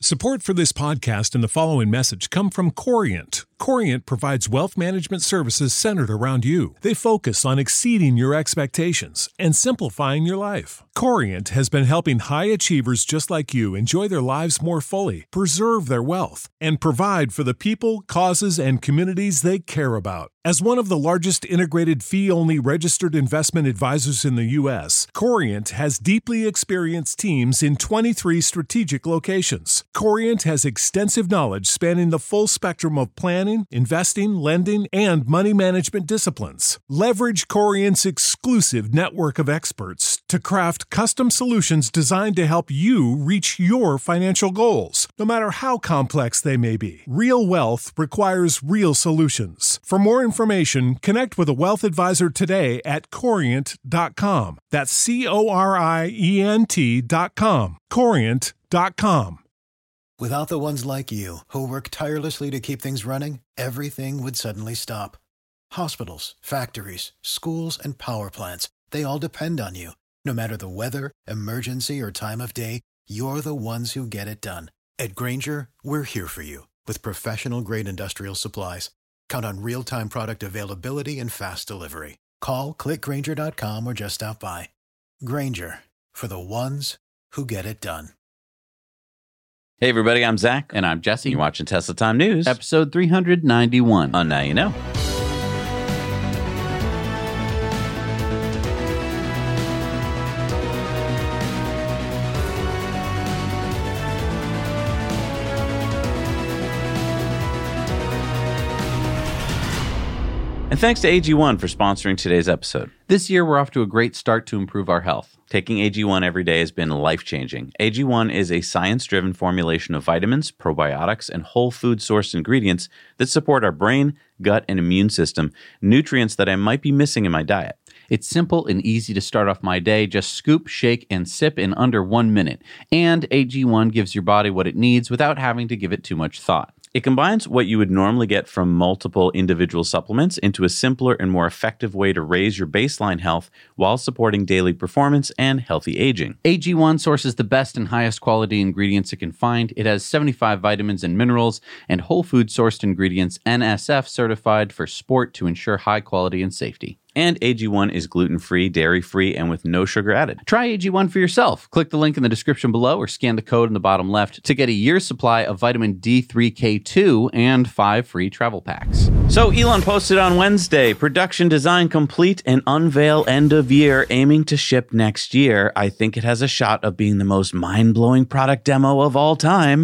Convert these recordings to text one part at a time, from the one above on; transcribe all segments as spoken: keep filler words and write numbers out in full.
Support for this podcast and the following message come from Corient. Corient provides wealth management services centered around you. They focus on exceeding your expectations and simplifying your life. Corient has been helping high achievers just like you enjoy their lives more fully, preserve their wealth, and provide for the people, causes, and communities they care about. As one of the largest integrated fee-only registered investment advisors in the U S, Corient has deeply experienced teams in twenty-three strategic locations. Corient has extensive knowledge spanning the full spectrum of planning, investing, lending, and money management disciplines. Leverage Corient's exclusive network of experts to craft custom solutions designed to help you reach your financial goals, no matter how complex they may be. Real wealth requires real solutions. For more information, connect with a wealth advisor today at corient dot com. That's C O R I E N T dot com. corient dot com. Without the ones like you, who work tirelessly to keep things running, everything would suddenly stop. Hospitals, factories, schools, and power plants, they all depend on you. No matter the weather, emergency, or time of day, you're the ones who get it done. At Grainger, we're here for you with professional-grade industrial supplies. Count on real-time product availability and fast delivery. Call, click grainger dot com, or just stop by. Grainger, for the ones who get it done. Hey everybody, I'm Zach. And I'm Jesse. You're watching Tesla Time News. Episode three ninety-one. On Now You Know. And thanks to A G one for sponsoring today's episode. This year, we're off to a great start to improve our health. Taking A G one every day has been life-changing. A G one is a science-driven formulation of vitamins, probiotics, and whole food-sourced ingredients that support our brain, gut, and immune system, nutrients that I might be missing in my diet. It's simple and easy to start off my day. Just scoop, shake, and sip in under one minute. And A G one gives your body what it needs without having to give it too much thought. It combines what you would normally get from multiple individual supplements into a simpler and more effective way to raise your baseline health while supporting daily performance and healthy aging. A G one sources the best and highest quality ingredients it can find. It has seventy-five vitamins and minerals and whole food sourced ingredients, N S F certified for sport to ensure high quality and safety. And A G one is gluten-free, dairy-free, and with no sugar added. Try A G one for yourself. Click the link in the description below or scan the code in the bottom left to get a year's supply of vitamin D three K two and five free travel packs. So Elon posted on Wednesday, production design complete and unveil end of year, aiming to ship next year. I think it has a shot of being the most mind-blowing product demo of all time.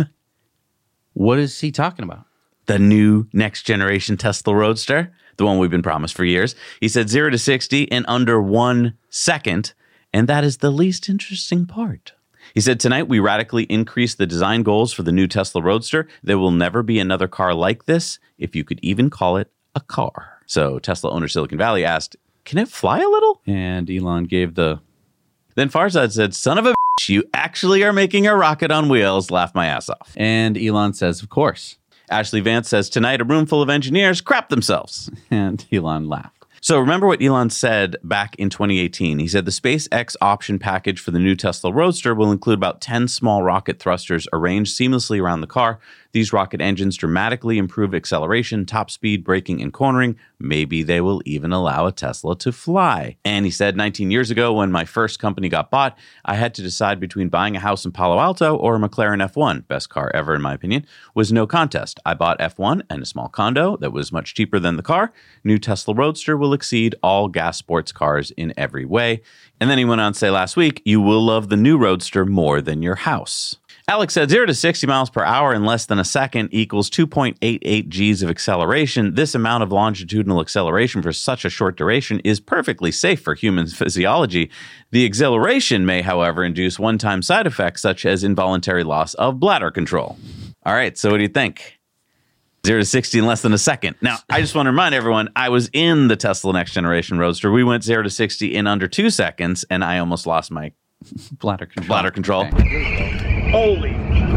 What is he talking about? The new next-generation Tesla Roadster. The one we've been promised for years. He said zero to sixty in under one second, and that is the least interesting part. He said, tonight we radically increased the design goals for the new Tesla Roadster. There will never be another car like this, if you could even call it a car. So Tesla owner Silicon Valley asked, can it fly a little? And Elon gave the... Then Farzad said, son of a bitch, you actually are making a rocket on wheels. Laugh my ass off. And Elon says, of course. Ashley Vance says, tonight a room full of engineers crap themselves. And Elon laughed. So remember what Elon said back in twenty eighteen. He said the SpaceX option package for the new Tesla Roadster will include about ten small rocket thrusters arranged seamlessly around the car. These rocket engines dramatically improve acceleration, top speed, braking, and cornering. Maybe they will even allow a Tesla to fly. And he said, nineteen years ago, when my first company got bought, I had to decide between buying a house in Palo Alto or a McLaren F one, best car ever in my opinion, was no contest. I bought F one and a small condo that was much cheaper than the car. New Tesla Roadster will exceed all gas sports cars in every way. And then he went on to say last week, you will love the new Roadster more than your house. Alex said zero to sixty miles per hour in less than a second equals two point eight eight G's of acceleration. This amount of longitudinal acceleration for such a short duration is perfectly safe for human physiology. The exhilaration may, however, induce one-time side effects such as involuntary loss of bladder control. All right, so what do you think? zero to sixty in less than a second. Now, I just want to remind everyone, I was in the Tesla Next Generation Roadster. We went zero to sixty in under two seconds, and I almost lost my bladder control. Bladder control. Okay. Holy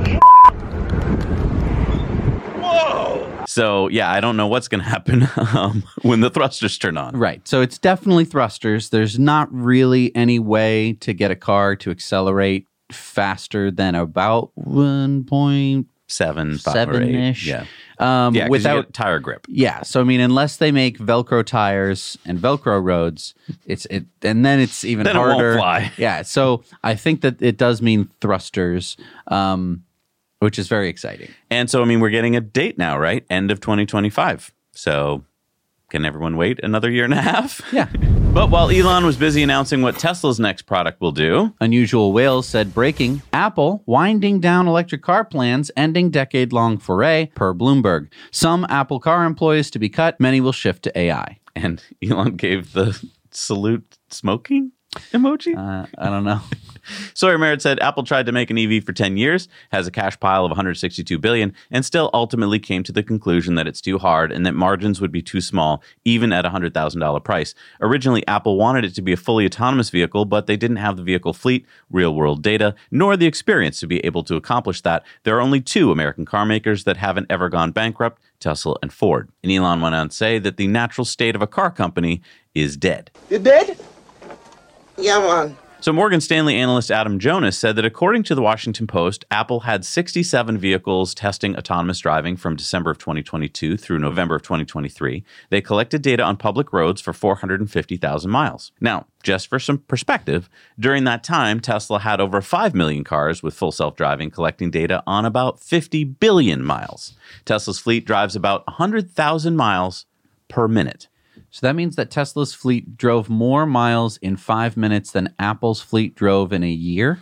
whoa! So, yeah, I don't know what's going to happen um, when the thrusters turn on. Right. So it's definitely thrusters. There's not really any way to get a car to accelerate faster than about one point Seven, five, seven or eight. ish. Yeah. Um, Yeah, 'cause you without get tire grip. Yeah, so I mean, unless they make Velcro tires and Velcro roads, it's it, and then it's even Then it won't harder. fly. Yeah, so I think that it does mean thrusters, um, which is very exciting. And so, I mean, we're getting a date now, right? End of twenty twenty-five. So can everyone wait another year and a half? Yeah. But while Elon was busy announcing what Tesla's next product will do, Unusual Whales said breaking, Apple winding down electric car plans, ending decade-long foray, per Bloomberg. Some Apple car employees to be cut, many will shift to A I. and Elon gave the salute smoking emoji. Uh, I don't know. Sawyer Merritt said Apple tried to make an E V for ten years, has a cash pile of one hundred sixty-two billion dollars, and still ultimately came to the conclusion that it's too hard and that margins would be too small, even at a one hundred thousand dollars price. Originally, Apple wanted it to be a fully autonomous vehicle, but they didn't have the vehicle fleet, real-world data, nor the experience to be able to accomplish that. There are only two American car makers that haven't ever gone bankrupt, Tesla and Ford. And Elon went on to say that the natural state of a car company is dead. You dead? Yeah, man. So Morgan Stanley analyst Adam Jonas said that according to the Washington Post, Apple had sixty-seven vehicles testing autonomous driving from December of twenty twenty-two through November of twenty twenty-three. They collected data on public roads for four hundred fifty thousand miles. Now, just for some perspective, during that time, Tesla had over five million cars with full self-driving collecting data on about fifty billion miles. Tesla's fleet drives about one hundred thousand miles per minute. So that means that Tesla's fleet drove more miles in five minutes than Apple's fleet drove in a year?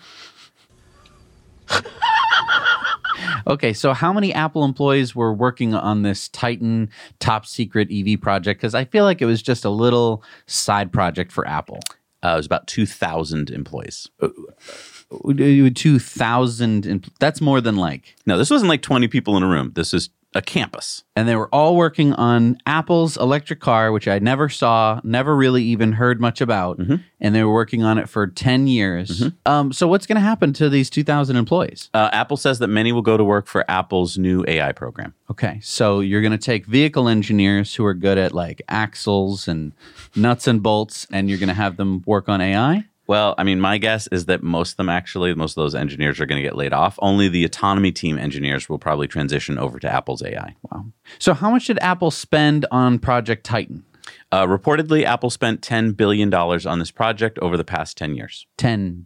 Okay, so how many Apple employees were working on this Titan top secret E V project? Because I feel like it was just a little side project for Apple. Uh, it was about two thousand employees. two thousand, that's more than like... No, this wasn't like twenty people in a room. This is a campus. And they were all working on Apple's electric car, which I never saw, never really even heard much about. Mm-hmm. And they were working on it for ten years. Mm-hmm. Um, so what's going to happen to these two thousand employees? Uh, Apple says that many will go to work for Apple's new A I program. Okay, so you're going to take vehicle engineers who are good at like axles and nuts and bolts, and you're going to have them work on A I? Well, I mean, my guess is that most of them actually, most of those engineers are going to get laid off. Only the autonomy team engineers will probably transition over to Apple's A I. Wow. So how much did Apple spend on Project Titan? Uh, reportedly, Apple spent ten billion dollars on this project over the past ten years. ten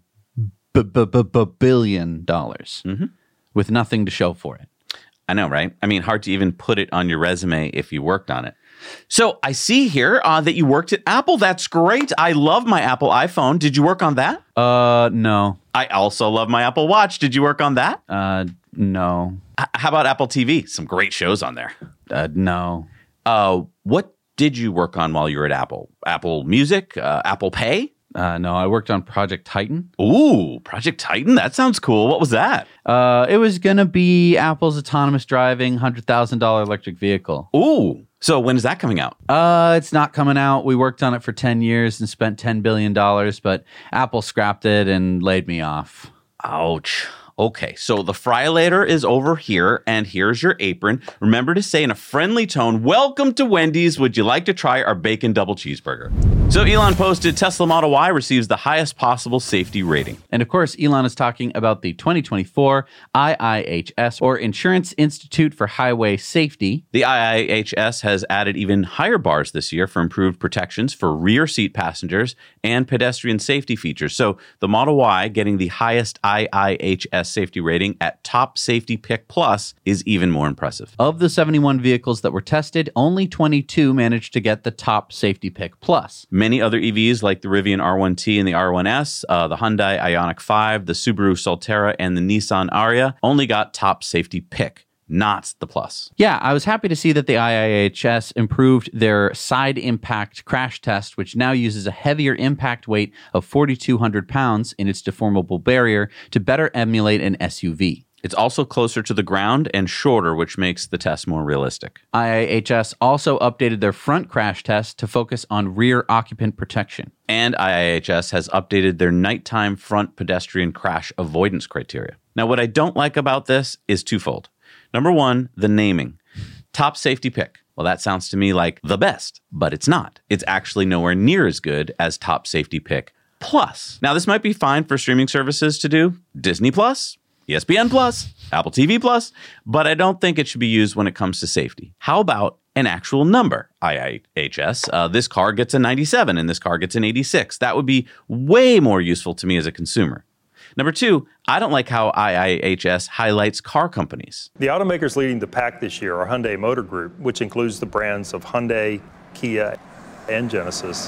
billion dollars Mm-hmm. with nothing to show for it. I know, right? I mean, hard to even put it on your resume if you worked on it. So I see here uh, that you worked at Apple. That's great. I love my Apple iPhone. Did you work on that? Uh, no. I also love my Apple Watch. Did you work on that? Uh, no. H- how about Apple T V? Some great shows on there. Uh, no. Uh, what did you work on while you were at Apple? Apple Music? Uh, Apple Pay? Uh, no, I worked on Project Titan. Ooh, Project Titan? That sounds cool. What was that? Uh, it was going to be Apple's autonomous driving one hundred thousand dollars electric vehicle. Ooh. So when is that coming out? Uh, it's not coming out. We worked on it for ten years and spent ten billion dollars, but Apple scrapped it and laid me off. Ouch. Okay, so the fryolator is over here, and here's your apron. Remember to say in a friendly tone, "Welcome to Wendy's. Would you like to try our bacon double cheeseburger?" So Elon posted, Tesla Model Y receives the highest possible safety rating. And of course, Elon is talking about the twenty twenty-four I I H S, or Insurance Institute for Highway Safety. The I I H S has added even higher bars this year for improved protections for rear seat passengers and pedestrian safety features. So the Model Y getting the highest I I H S safety rating at Top Safety Pick Plus is even more impressive. Of the seventy-one vehicles that were tested, only twenty-two managed to get the Top Safety Pick Plus. Many other E Vs like the Rivian R one T and the R one S, uh, the Hyundai Ioniq five, the Subaru Solterra, and the Nissan Ariya only got Top Safety Pick, not the Plus. Yeah, I was happy to see that the I I H S improved their side impact crash test, which now uses a heavier impact weight of forty-two hundred pounds in its deformable barrier to better emulate an S U V. It's also closer to the ground and shorter, which makes the test more realistic. I I H S also updated their front crash test to focus on rear occupant protection. And I I H S has updated their nighttime front pedestrian crash avoidance criteria. Now, what I don't like about this is twofold. Number one, the naming. Top Safety Pick. Well, that sounds to me like the best, but it's not. It's actually nowhere near as good as Top Safety Pick Plus. Now, this might be fine for streaming services to do. Disney Plus, E S P N Plus, Apple T V Plus, but I don't think it should be used when it comes to safety. How about an actual number? I I H S, uh, this car gets a ninety-seven and this car gets an eighty-six. That would be way more useful to me as a consumer. Number two, I don't like how I I H S highlights car companies. The automakers leading the pack this year are Hyundai Motor Group, which includes the brands of Hyundai, Kia, and Genesis,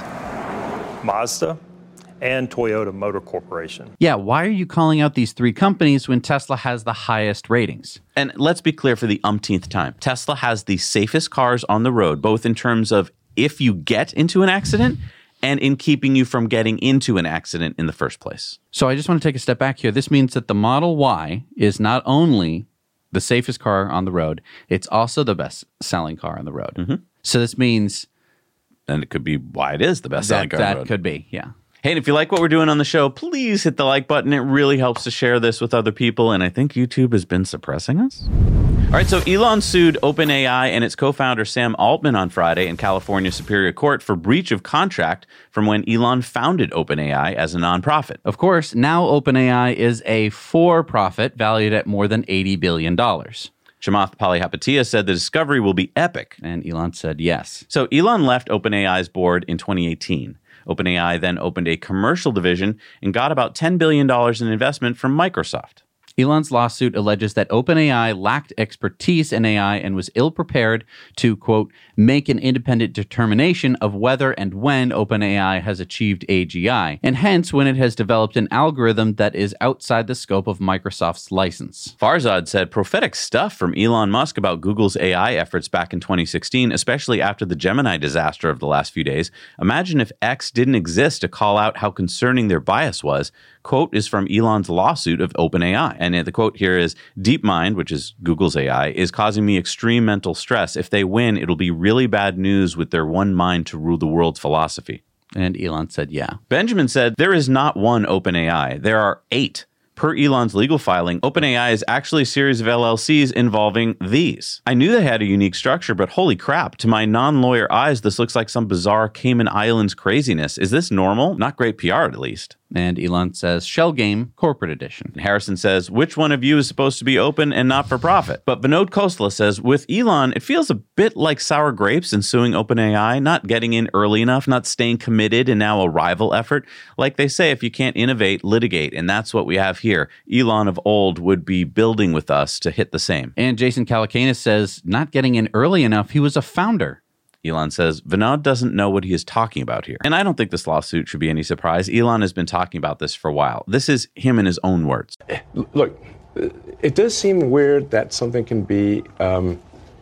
Mazda, and Toyota Motor Corporation. Yeah, why are you calling out these three companies when Tesla has the highest ratings? And let's be clear for the umpteenth time. Tesla has the safest cars on the road, both in terms of if you get into an accident and in keeping you from getting into an accident in the first place. So I just want to take a step back here. This means that the Model Y is not only the safest car on the road, it's also the best-selling car on the road. Mm-hmm. So this means... And it could be why it is the best-selling car on the road. That could be, yeah. Hey, and if you like what we're doing on the show, please hit the like button. It really helps to share this with other people, and I think YouTube has been suppressing us. All right, so Elon sued OpenAI and its co-founder Sam Altman on Friday in California Superior Court for breach of contract from when Elon founded OpenAI as a nonprofit. Of course, now OpenAI is a for-profit valued at more than eighty billion dollars. Chamath Palihapitiya said the discovery will be epic. And Elon said yes. So Elon left OpenAI's board in twenty eighteen. OpenAI then opened a commercial division and got about ten billion dollars in investment from Microsoft. Elon's lawsuit alleges that OpenAI lacked expertise in A I and was ill-prepared to, quote, make an independent determination of whether and when OpenAI has achieved A G I, and hence when it has developed an algorithm that is outside the scope of Microsoft's license. Farzad said prophetic stuff from Elon Musk about Google's A I efforts back in twenty sixteen, especially after the Gemini disaster of the last few days. Imagine if X didn't exist to call out how concerning their bias was. Quote is from Elon's lawsuit of OpenAI. And the quote here is, DeepMind, which is Google's A I, is causing me extreme mental stress. If they win, it'll be really bad news with their one mind to rule the world's philosophy. And Elon said, yeah. Benjamin said, there is not one OpenAI. There are eight. Per Elon's legal filing, OpenAI is actually a series of L L Cs involving these. I knew they had a unique structure, but holy crap, to my non-lawyer eyes, this looks like some bizarre Cayman Islands craziness. Is this normal? Not great P R, at least. And Elon says, Shell Game, Corporate Edition. And Harrison says, which one of you is supposed to be open and not for profit? But Vinod Khosla says, with Elon, it feels a bit like sour grapes in suing OpenAI, not getting in early enough, not staying committed, and now a rival effort. Like they say, if you can't innovate, litigate. And that's what we have here. Elon of old would be building with us to hit the same. And Jason Calacanis says, not getting in early enough, he was a founder. Elon says, Vinod doesn't know what he is talking about here. And I don't think this lawsuit should be any surprise. Elon has been talking about this for a while. This is him in his own words. Look, it does seem weird that something can be um,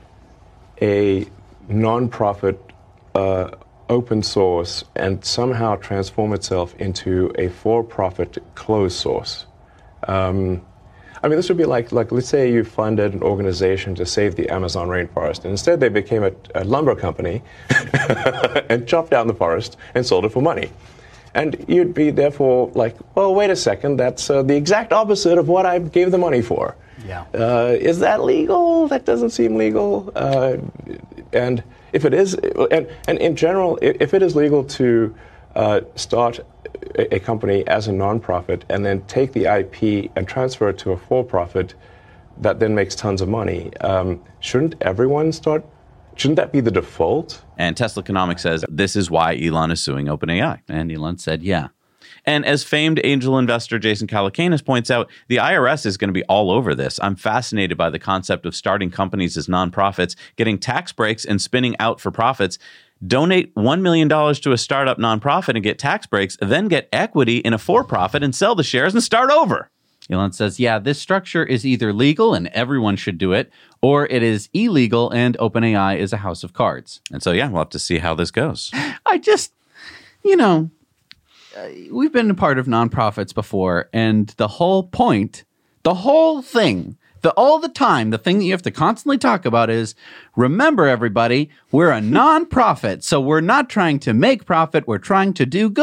a nonprofit, uh, open source, and somehow transform itself into a for-profit closed source. Um, I mean, this would be like, like, let's say you funded an organization to save the Amazon rainforest, and instead they became a, a lumber company and chopped down the forest and sold it for money. And you'd be therefore like, well, wait a second, that's uh, the exact opposite of what I gave the money for. Yeah. Uh, is that legal? That doesn't seem legal. Uh, and if it is, and, and in general, if it is legal to uh, start a company as a nonprofit and then take the I P and transfer it to a for-profit that then makes tons of money, um, shouldn't everyone start? Shouldn't that be the default? And Tesla Economics says this is why Elon is suing OpenAI. And Elon said, yeah. And as famed angel investor Jason Calacanis points out, the I R S is going to be all over this. I'm fascinated by the concept of starting companies as nonprofits, getting tax breaks, and spinning out for profits. Donate one million dollars to a startup nonprofit and get tax breaks, then get equity in a for-profit and sell the shares and start over. Elon says, yeah, this structure is either legal and everyone should do it, or it is illegal and OpenAI is a house of cards. And so, yeah, we'll have to see how this goes. I just, you know, uh, we've been a part of nonprofits before, and the whole point, the whole thing, The, all the time, the thing that you have to constantly talk about is, remember, everybody, we're a nonprofit, so we're not trying to make profit, we're trying to do good.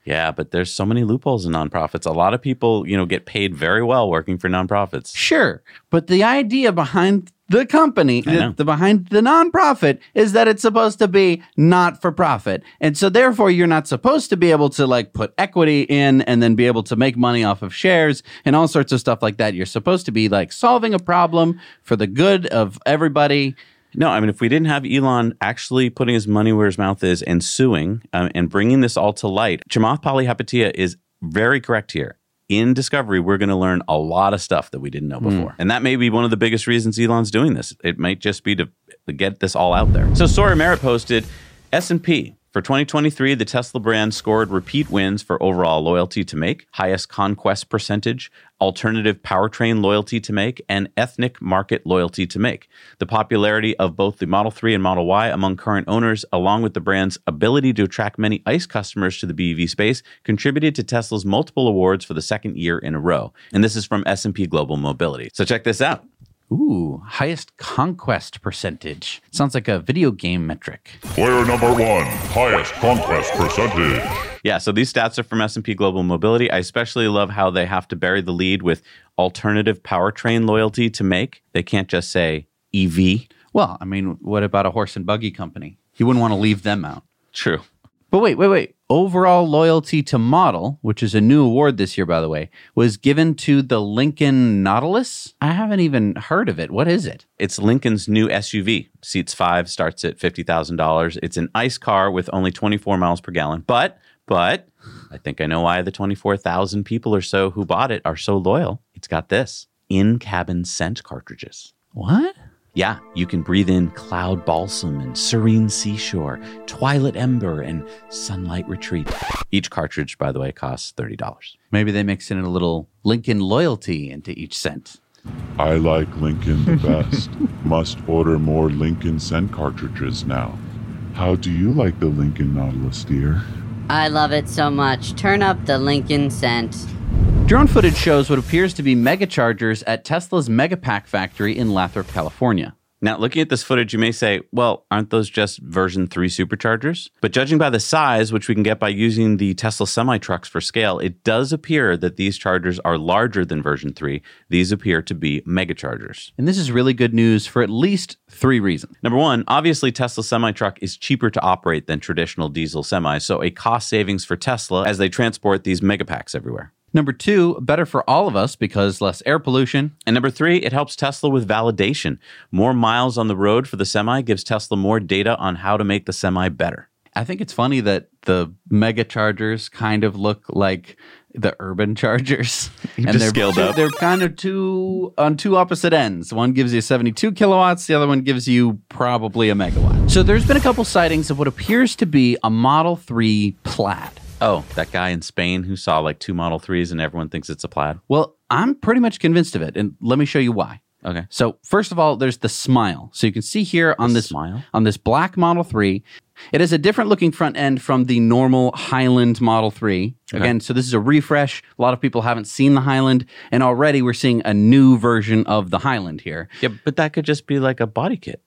Yeah, but there's so many loopholes in nonprofits. A lot of people, you know, get paid very well working for nonprofits. Sure, but the idea behind the company, the, the behind the nonprofit, is that it's supposed to be not for profit. And so therefore you're not supposed to be able to like put equity in and then be able to make money off of shares and all sorts of stuff like that. You're supposed to be like solving a problem for the good of everybody. No, I mean, if we didn't have Elon actually putting his money where his mouth is and suing um, and bringing this all to light, Chamath Palihapitiya is very correct here. In Discovery, we're going to learn a lot of stuff that we didn't know before. Mm. And that may be one of the biggest reasons Elon's doing this. It might just be to get this all out there. So Sora Merritt posted, S and P. For twenty twenty-three, the Tesla brand scored repeat wins for overall loyalty to make, highest conquest percentage, alternative powertrain loyalty to make, and ethnic market loyalty to make. The popularity of both the Model three and Model Y among current owners, along with the brand's ability to attract many ICE customers to the B E V space, contributed to Tesla's multiple awards for the second year in a row. And this is from S and P Global Mobility. So check this out. Ooh, highest conquest percentage. Sounds like a video game metric. Player number one, highest conquest percentage. Yeah, so these stats are from S and P Global Mobility. I especially love how they have to bury the lead with alternative powertrain loyalty to make. They can't just say E V. Well, I mean, what about a horse and buggy company? You wouldn't want to leave them out. True. But wait, wait, wait. Overall loyalty to model, which is a new award this year, by the way, was given to the Lincoln Nautilus. I haven't even heard of it. What is it? It's Lincoln's new S U V. Seats five, starts at fifty thousand dollars. It's an ICE car with only twenty-four miles per gallon. But, but, I think I know why the twenty-four thousand people or so who bought it are so loyal. It's got this, in-cabin scent cartridges. What? Yeah, you can breathe in cloud balsam and serene seashore, twilight ember, and sunlight retreat. Each cartridge, by the way, costs thirty dollars. Maybe they mix in a little Lincoln loyalty into each scent. I like Lincoln the best. Must order more Lincoln scent cartridges now. How do you like the Lincoln Nautilus, dear? I love it so much. Turn up the Lincoln scent. Drone footage shows what appears to be megachargers at Tesla's Megapack factory in Lathrop, California. Now, looking at this footage, you may say, well, aren't those just version three superchargers? But judging by the size, which we can get by using the Tesla semi-trucks for scale, it does appear that these chargers are larger than version three. These appear to be megachargers. And this is really good news for at least three reasons. Number one, obviously Tesla semi-truck is cheaper to operate than traditional diesel semis, so a cost savings for Tesla as they transport these megapacks everywhere. Number two, better for all of us because less air pollution. And number three, it helps Tesla with validation. More miles on the road for the semi gives Tesla more data on how to make the semi better. I think it's funny that the mega chargers kind of look like the urban chargers. You and just they're scaled two, up. They're kind of two on two opposite ends. One gives you seventy-two kilowatts. The other one gives you probably a megawatt. So there's been a couple sightings of what appears to be a Model three Plaid. Oh, that guy in Spain who saw like two Model threes and everyone thinks it's a Plaid? Well, I'm pretty much convinced of it, and let me show you why. Okay. So first of all, there's the smile. So you can see here on The this smile? on this black Model three, it has a different looking front end from the normal Highland Model three. Okay. Again, so this is a refresh. A lot of people haven't seen the Highland, and already we're seeing a new version of the Highland here. Yeah, but that could just be like a body kit.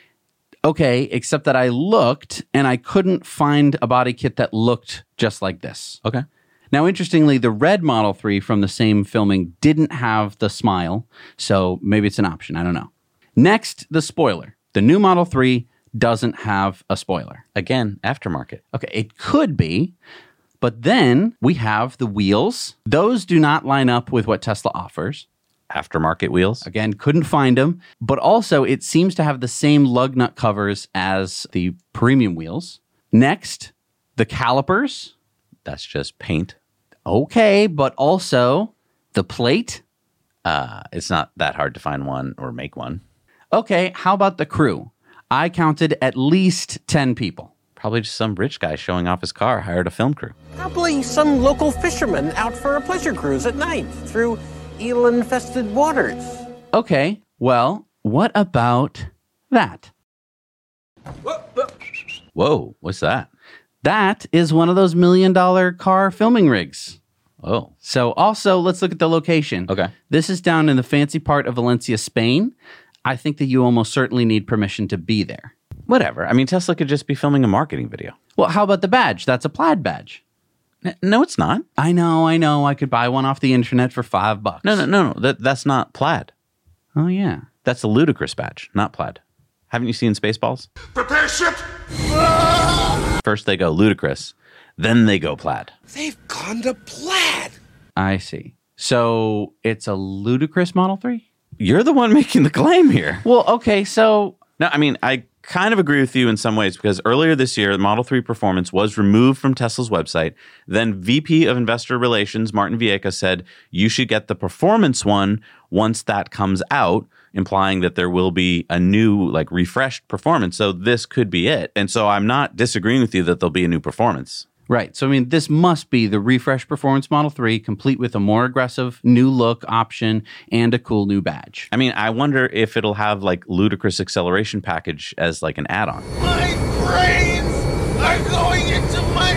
Okay, except that I looked and I couldn't find a body kit that looked just like this. Okay. Now, interestingly, the red Model three from the same filming didn't have the smile, so maybe it's an option. I don't know. Next, the spoiler. The new Model three doesn't have a spoiler. Again, aftermarket. Okay, it could be, but then we have the wheels. Those do not line up with what Tesla offers. Aftermarket wheels. Again, couldn't find them, but also it seems to have the same lug nut covers as the premium wheels. Next, the calipers. That's just paint. Okay, but also the plate. Uh, it's not that hard to find one or make one. Okay, how about the crew? I counted at least ten people. Probably just some rich guy showing off his car hired a film crew. Probably some local fisherman out for a pleasure cruise at night through eel-infested waters. Okay, well, what about that? Whoa, what's that? That is one of those million dollar car filming rigs. Oh. So also, let's look at the location. Okay. This is down in the fancy part of Valencia, Spain. I think that you almost certainly need permission to be there. Whatever. I mean, Tesla could just be filming a marketing video. Well, how about the badge? That's a Plaid badge. N- No, it's not. I know, I know. I could buy one off the internet for five bucks. No, no, no, no. That, that's not plaid. Oh, yeah. That's a ludicrous badge, not plaid. Haven't you seen Spaceballs? Prepare ship! First they go ludicrous, then they go plaid. They've gone to plaid. I see. So it's a ludicrous Model three? You're the one making the claim here. Well, okay, so... No, I mean, I kind of agree with you in some ways because earlier this year, the Model three Performance was removed from Tesla's website. Then V P of Investor Relations, Martin Viecha, said you should get the Performance one once that comes out, implying that there will be a new, like, refreshed Performance. So this could be it. And so I'm not disagreeing with you that there'll be a new Performance. Right. So, I mean, this must be the refreshed Performance Model three, complete with a more aggressive new look option and a cool new badge. I mean, I wonder if it'll have, like, ludicrous acceleration package as, like, an add-on. My brains are going into my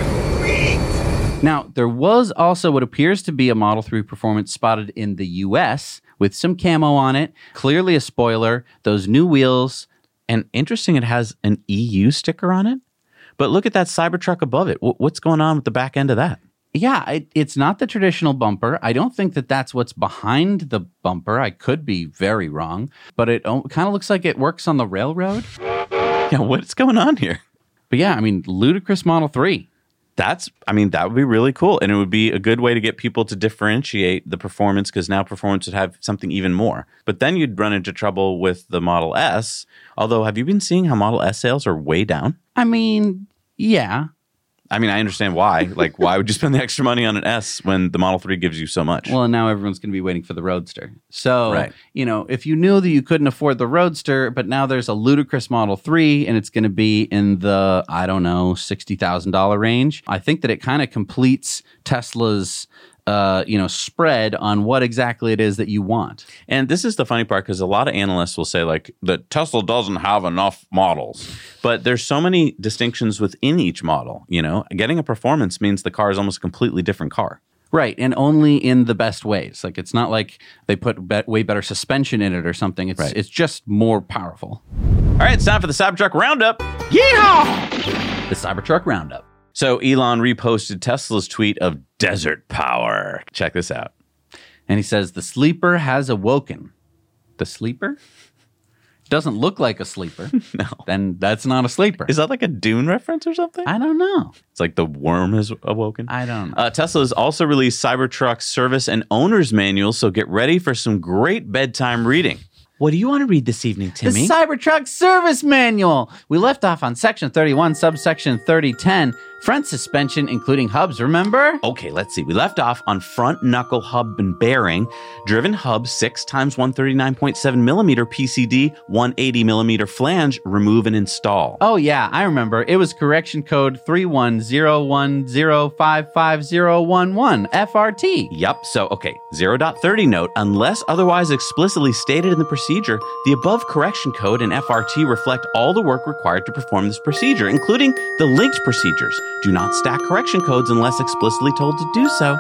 feet. Now, there was also what appears to be a Model three Performance spotted in the U S with some camo on it, clearly a spoiler, those new wheels. And interesting, it has an E U sticker on it. But look at that Cybertruck above it. What's going on with the back end of that? Yeah, it, it's not the traditional bumper. I don't think that that's what's behind the bumper. I could be very wrong, but it kind of looks like it works on the railroad. Yeah, what's going on here? But yeah, I mean, ludicrous Model three. That's, I mean, that would be really cool. And it would be a good way to get people to differentiate the Performance because now Performance would have something even more. But then you'd run into trouble with the Model S. Although, have you been seeing how Model S sales are way down? I mean, yeah. I mean, I understand why. Like, why would you spend the extra money on an S when the Model three gives you so much? Well, and now everyone's going to be waiting for the Roadster. So, right. you know, if you knew that you couldn't afford the Roadster, but now there's a ludicrous Model three and it's going to be in the, I don't know, sixty thousand dollars range, I think that it kind of completes Tesla's Uh, you know, spread on what exactly it is that you want. And this is the funny part because a lot of analysts will say like that Tesla doesn't have enough models, but there's so many distinctions within each model. You know, getting a Performance means the car is almost a completely different car. Right, and only in the best ways. Like it's not like they put be- way better suspension in it or something. It's right. It's just more powerful. All right, it's time for the Cybertruck Roundup. Yeehaw! The Cybertruck Roundup. So Elon reposted Tesla's tweet of desert power. Check this out. And he says, the sleeper has awoken. The sleeper? Doesn't look like a sleeper. No. Then that's not a sleeper. Is that like a Dune reference or something? I don't know. It's like the worm has awoken? I don't know. Uh, Tesla has also released Cybertruck service and owner's manual, so get ready for some great bedtime reading. What do you want to read this evening, Timmy? The Cybertruck Service Manual. We left off on Section thirty-one, subsection thirty ten. Front suspension, including hubs, remember? Okay, let's see. We left off on front knuckle hub and bearing, driven hub six times one thirty-nine point seven millimeter P C D, one eighty millimeter flange, remove and install. Oh, yeah, I remember. It was correction code three one zero one zero five five zero one one, F R T. Yep, so, okay, zero point thirty note, unless otherwise explicitly stated in the procedure, the above correction code and F R T reflect all the work required to perform this procedure, including the linked procedures. Do not stack correction codes unless explicitly told to do so.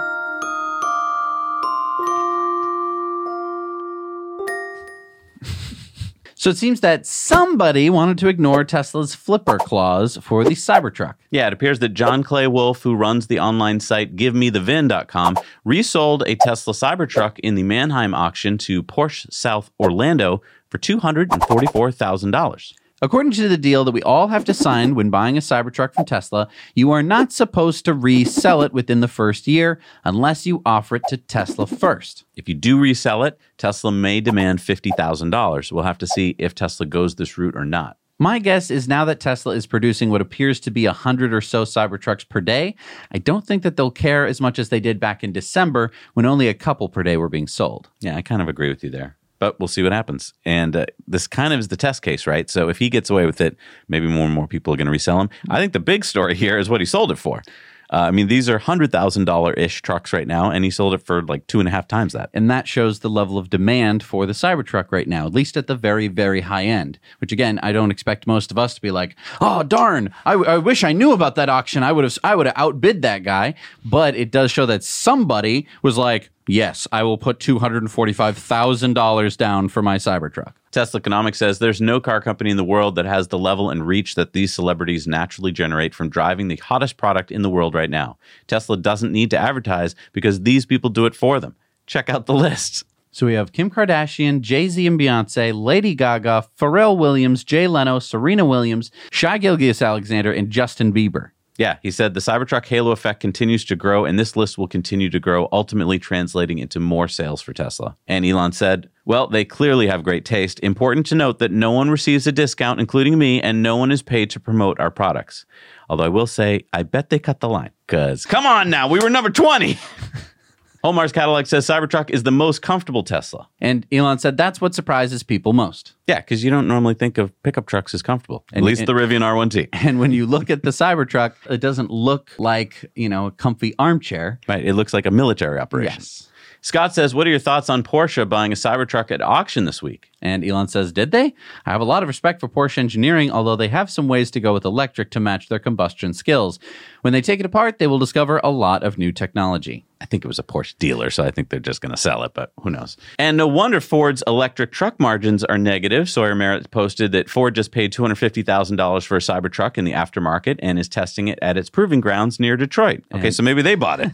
So it seems that somebody wanted to ignore Tesla's flipper clause for the Cybertruck. Yeah, it appears that John Clay Wolf, who runs the online site give me the vin dot com, resold a Tesla Cybertruck in the Manheim auction to Porsche South Orlando for two hundred forty-four thousand dollars. According to the deal that we all have to sign when buying a Cybertruck from Tesla, you are not supposed to resell it within the first year unless you offer it to Tesla first. If you do resell it, Tesla may demand fifty thousand dollars. We'll have to see if Tesla goes this route or not. My guess is now that Tesla is producing what appears to be one hundred or so Cybertrucks per day, I don't think that they'll care as much as they did back in December when only a couple per day were being sold. Yeah, I kind of agree with you there. But we'll see what happens. And uh, this kind of is the test case, right? So if he gets away with it, maybe more and more people are going to resell him. I think the big story here is what he sold it for. Uh, I mean, these are one hundred thousand dollars-ish trucks right now, and he sold it for like two and a half times that. And that shows the level of demand for the Cybertruck right now, at least at the very, very high end, which again, I don't expect most of us to be like, oh, darn, I, I wish I knew about that auction. I would have I would have outbid that guy. But it does show that somebody was like, yes, I will put two hundred forty-five thousand dollars down for my Cybertruck. Tesla Economics says there's no car company in the world that has the level and reach that these celebrities naturally generate from driving the hottest product in the world right now. Tesla doesn't need to advertise because these people do it for them. Check out the list. So we have Kim Kardashian, Jay-Z and Beyonce, Lady Gaga, Pharrell Williams, Jay Leno, Serena Williams, Shai Gilgeous-Alexander, and Justin Bieber. Yeah, he said the Cybertruck halo effect continues to grow, and this list will continue to grow, ultimately translating into more sales for Tesla. And Elon said, well, they clearly have great taste. Important to note that no one receives a discount, including me, and no one is paid to promote our products. Although I will say, I bet they cut the line. Because, come on now, we were number twenty. Homar's Cadillac says Cybertruck is the most comfortable Tesla. And Elon said that's what surprises people most. Yeah, because you don't normally think of pickup trucks as comfortable. And, at least and, the Rivian R one T. And when you look at the Cybertruck, it doesn't look like, you know, a comfy armchair. Right, it looks like a military operation. Yes. Scott says, what are your thoughts on Porsche buying a Cybertruck at auction this week? And Elon says, did they? I have a lot of respect for Porsche engineering, although they have some ways to go with electric to match their combustion skills. When they take it apart, they will discover a lot of new technology. I think it was a Porsche dealer, so I think they're just going to sell it, but who knows? And no wonder Ford's electric truck margins are negative. Sawyer Merritt posted that Ford just paid two hundred fifty thousand dollars for a Cybertruck in the aftermarket and is testing it at its proving grounds near Detroit. Okay, and so maybe they bought it.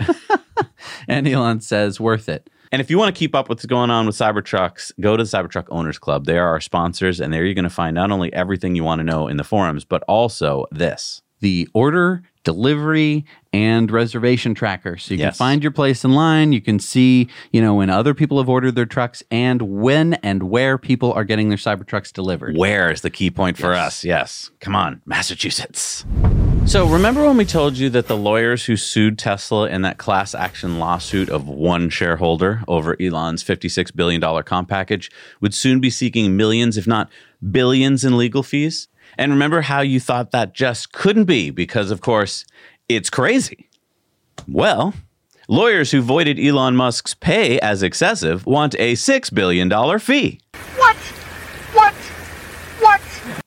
And Elon says, worth it. And if you want to keep up with what's going on with Cybertrucks, go to the Cybertruck Owners Club. They are our sponsors, and there you're going to find not only everything you want to know in the forums, but also this. The order, delivery, and reservation tracker. So you Yes. can find your place in line. You can see, you know, when other people have ordered their trucks and when and where people are getting their Cybertrucks delivered. Where is the key point for Yes. us? Yes. Come on, Massachusetts. So remember when we told you that the lawyers who sued Tesla in that class action lawsuit of one shareholder over Elon's fifty-six billion dollars comp package would soon be seeking millions, if not billions, in legal fees? And remember how you thought that just couldn't be because, of course, it's crazy. Well, lawyers who voided Elon Musk's pay as excessive want a six billion dollars fee. What? What? What?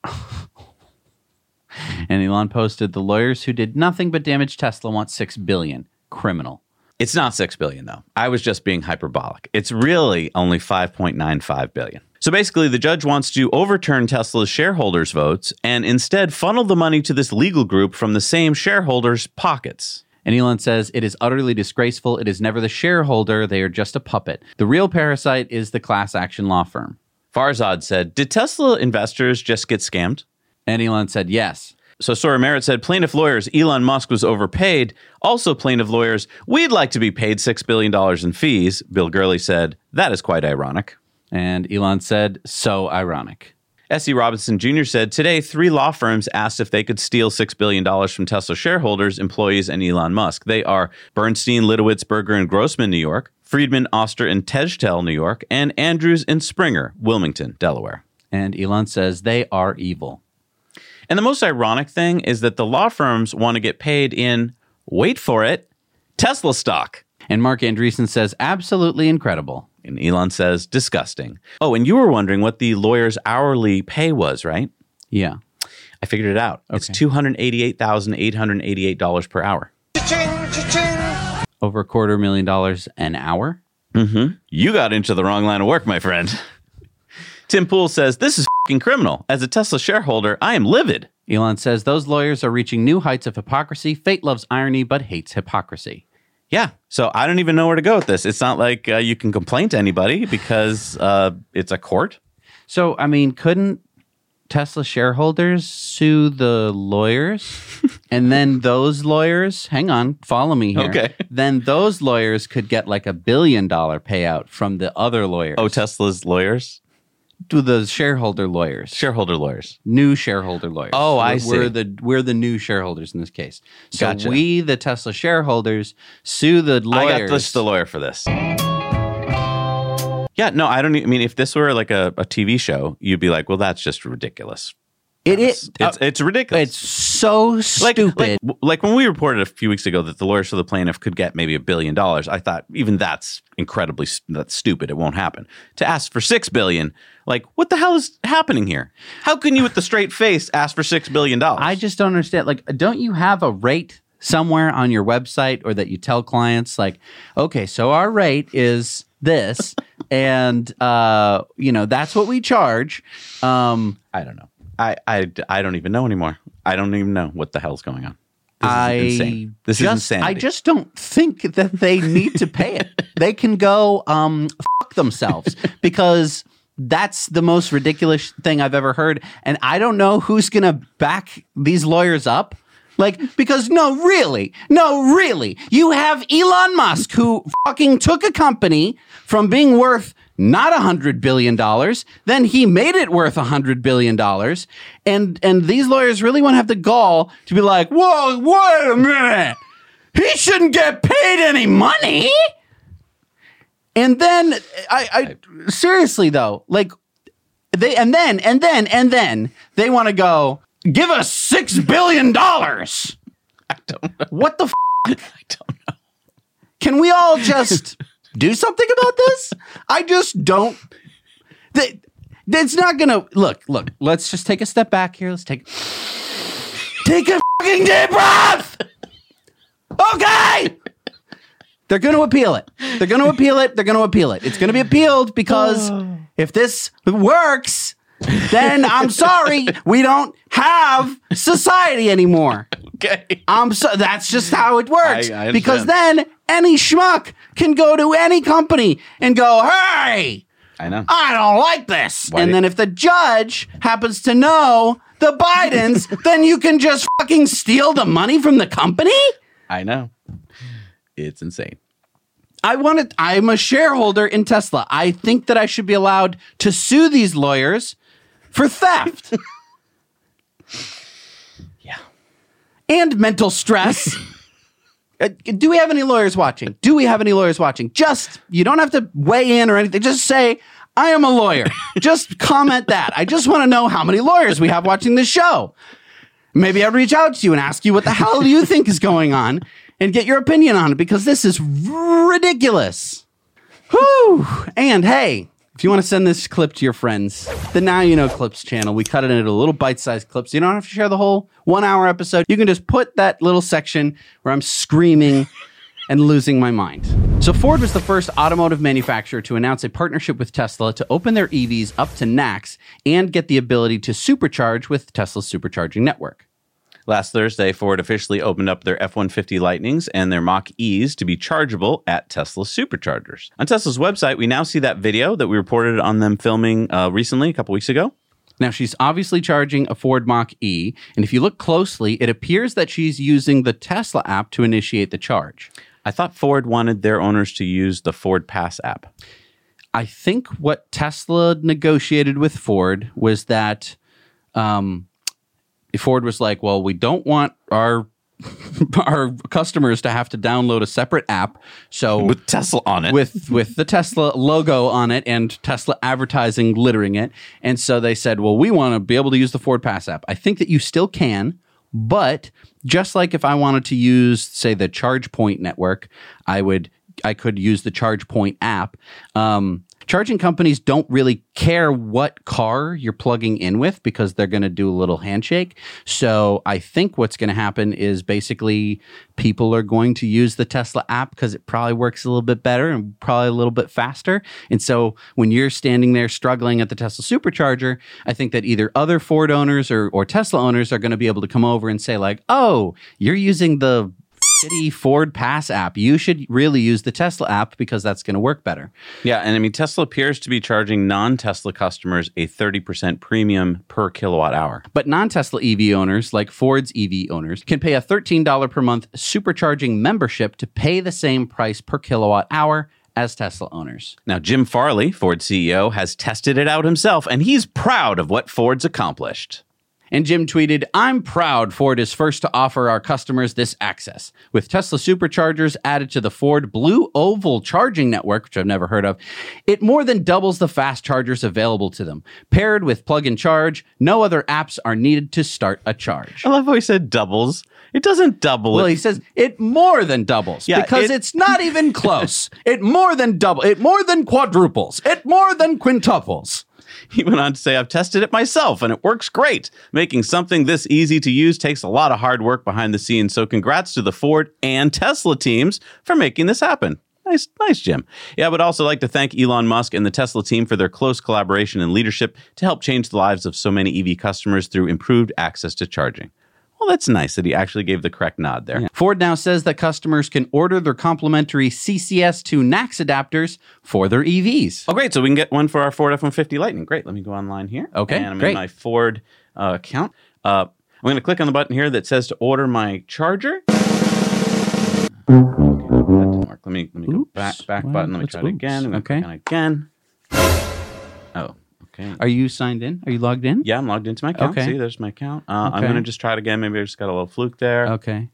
And Elon posted, the lawyers who did nothing but damage Tesla want six billion dollars. Criminal. It's not six billion dollars, though. I was just being hyperbolic. It's really only five point nine five billion dollars. So basically, the judge wants to overturn Tesla's shareholders' votes and instead funnel the money to this legal group from the same shareholders' pockets. And Elon says, it is utterly disgraceful. It is never the shareholder. They are just a puppet. The real parasite is the class action law firm. Farzad said, did Tesla investors just get scammed? And Elon said, yes. So Sora Merritt said, plaintiff lawyers, Elon Musk was overpaid. Also plaintiff lawyers, we'd like to be paid six billion dollars in fees. Bill Gurley said, that is quite ironic. And Elon said, so ironic. S E. Robinson Junior said, today, three law firms asked if they could steal six billion dollars from Tesla shareholders, employees, and Elon Musk. They are Bernstein, Litowitz, Berger, and Grossman, New York, Friedman, Oster, and Tejtel, New York, and Andrews and Springer, Wilmington, Delaware. And Elon says they are evil. And the most ironic thing is that the law firms want to get paid in, wait for it, Tesla stock. And Mark Andreessen says, absolutely incredible. And Elon says, disgusting. Oh, and you were wondering what the lawyer's hourly pay was, right? Yeah. I figured it out. Okay. It's two hundred eighty-eight thousand eight hundred eighty-eight dollars per hour. Cha-ching, cha-ching. Over a quarter million dollars an hour? Mm-hmm. You got into the wrong line of work, my friend. Tim Pool says, this is f***ing criminal. As a Tesla shareholder, I am livid. Elon says those lawyers are reaching new heights of hypocrisy. Fate loves irony, but hates hypocrisy. Yeah, so I don't even know where to go with this. It's not like uh, you can complain to anybody because uh, it's a court. So, I mean, couldn't Tesla shareholders sue the lawyers? And then those lawyers, hang on, follow me here. Okay. Then those lawyers could get like a billion dollar payout from the other lawyers. Oh, Tesla's lawyers? To the shareholder lawyers. Shareholder lawyers. New shareholder lawyers. Oh, I we're, see. We're the, we're the new shareholders in this case. So Gotcha. we, the Tesla shareholders, sue the lawyers. I got this, the lawyer for this. Yeah, no, I don't. I mean, if this were like a, a T V show, you'd be like, well, that's just ridiculous. It is. It's, it's ridiculous. It's so like, stupid. Like, like when we reported a few weeks ago that the lawyers for the plaintiff could get maybe a billion dollars, I thought even that's incredibly that's stupid. It won't happen. To ask for six billion, like what the hell is happening here? How can you, with the straight face, ask for six billion dollars? I just don't understand. Like, don't you have a rate somewhere on your website, or that you tell clients, like, okay, so our rate is this. And, uh, you know, that's what we charge. Um, I don't know. I, I, I don't even know anymore. I don't even know what the hell's going on. This I is insane. This just, is insanity. I just don't think that they need to pay it. They can go um, fuck themselves because that's the most ridiculous thing I've ever heard. And I don't know who's going to back these lawyers up. Like, because no, really, no, really, you have Elon Musk who fucking took a company from being worth not a hundred billion dollars, then he made it worth a hundred billion dollars, and and these lawyers really want to have the gall to be like, whoa, wait a minute, he shouldn't get paid any money. And then I, I seriously though, like they and then and then and then they want to go. Give us six billion dollars. I don't know. What the f? I don't know. Can we all just do something about this? I just don't. They, it's not gonna look. Look. Let's just take a step back here. Let's take take a fucking deep breath. Okay. They're going to appeal it. They're going to appeal it. They're going to appeal it. It's going to be appealed because if this works, then I'm sorry, we don't have society anymore. Okay. I'm so that's just how it works. I, I because then any schmuck can go to any company and go, hey, I know. I don't like this. Why and do- then if the judge happens to know the Bidens, then you can just fucking steal the money from the company? I know. It's insane. I want to, I'm a shareholder in Tesla. I think that I should be allowed to sue these lawyers for theft. Yeah. And mental stress. Uh, do we have any lawyers watching? Do we have any lawyers watching? Just, you don't have to weigh in or anything. Just say, I am a lawyer. Just comment that. I just want to know how many lawyers we have watching this show. Maybe I'll reach out to you and ask you what the hell do you think is going on and get your opinion on it because this is ridiculous. Whew. And hey, if you want to send this clip to your friends, the Now You Know Clips channel, we cut it into little bite-sized clips. You don't have to share the whole one-hour episode. You can just put that little section where I'm screaming and losing my mind. So Ford was the first automotive manufacturer to announce a partnership with Tesla to open their E Vs up to N A C S and get the ability to supercharge with Tesla's supercharging network. Last Thursday, Ford officially opened up their F one fifty Lightnings and their Mach-E's to be chargeable at Tesla superchargers. On Tesla's website, we now see that video that we reported on them filming uh, recently, a couple weeks ago. Now, she's obviously charging a Ford Mach-E, and if you look closely, it appears that she's using the Tesla app to initiate the charge. I thought Ford wanted their owners to use the Ford Pass app. I think what Tesla negotiated with Ford was that um, Ford was like, well, we don't want our our customers to have to download a separate app. So with Tesla on it. With with the Tesla logo on it and Tesla advertising littering it. And so they said, well, we want to be able to use the Ford Pass app. I think that you still can, but just like if I wanted to use, say, the ChargePoint network, I would I could use the ChargePoint app. Um, charging companies don't really care what car you're plugging in with because they're going to do a little handshake. So I think what's going to happen is basically people are going to use the Tesla app because it probably works a little bit better and probably a little bit faster. And so when you're standing there struggling at the Tesla supercharger, I think that either other Ford owners or, or Tesla owners are going to be able to come over and say like, oh, you're using the shitty Ford Pass app. You should really use the Tesla app because that's going to work better. Yeah, and I mean, Tesla appears to be charging non-Tesla customers a thirty percent premium per kilowatt hour. But non-Tesla E V owners, like Ford's E V owners, can pay a thirteen dollars per month supercharging membership to pay the same price per kilowatt hour as Tesla owners. Now, Jim Farley, Ford's C E O, has tested it out himself, and he's proud of what Ford's accomplished. And Jim tweeted, I'm proud Ford is first to offer our customers this access. With Tesla superchargers added to the Ford Blue Oval charging network, which I've never heard of, it more than doubles the fast chargers available to them. Paired with plug and charge, no other apps are needed to start a charge. I love how he said doubles. It doesn't double. Well, it. he says it more than doubles Yeah, because it- it's not even close. It more than double. It more than quadruples. It more than quintuples. He went on to say, I've tested it myself and it works great. Making something this easy to use takes a lot of hard work behind the scenes. So congrats to the Ford and Tesla teams for making this happen. Nice, nice, Jim. Yeah, I would also like to thank Elon Musk and the Tesla team for their close collaboration and leadership to help change the lives of so many E V customers through improved access to charging. Well, that's nice that he actually gave the correct nod there. Yeah. Ford now says that customers can order their complimentary C C S to N A C S adapters for their E Vs. Oh, great. So we can get one for our Ford F one fifty Lightning. Great. Let me go online here. Okay, And I'm great. in my Ford uh, account. Uh, I'm going to click on the button here that says to order my charger. Okay, that didn't work. Let me, let me go Oops. back, back Well, button. Let me let's- try it again. I'm going to okay. click on it again. Oh, okay. Are you signed in? Are you logged in? Yeah, I'm logged into my account. Okay. See, there's my account. Uh, I'm Okay. going to just try it again. Maybe I just got a little fluke there. Okay.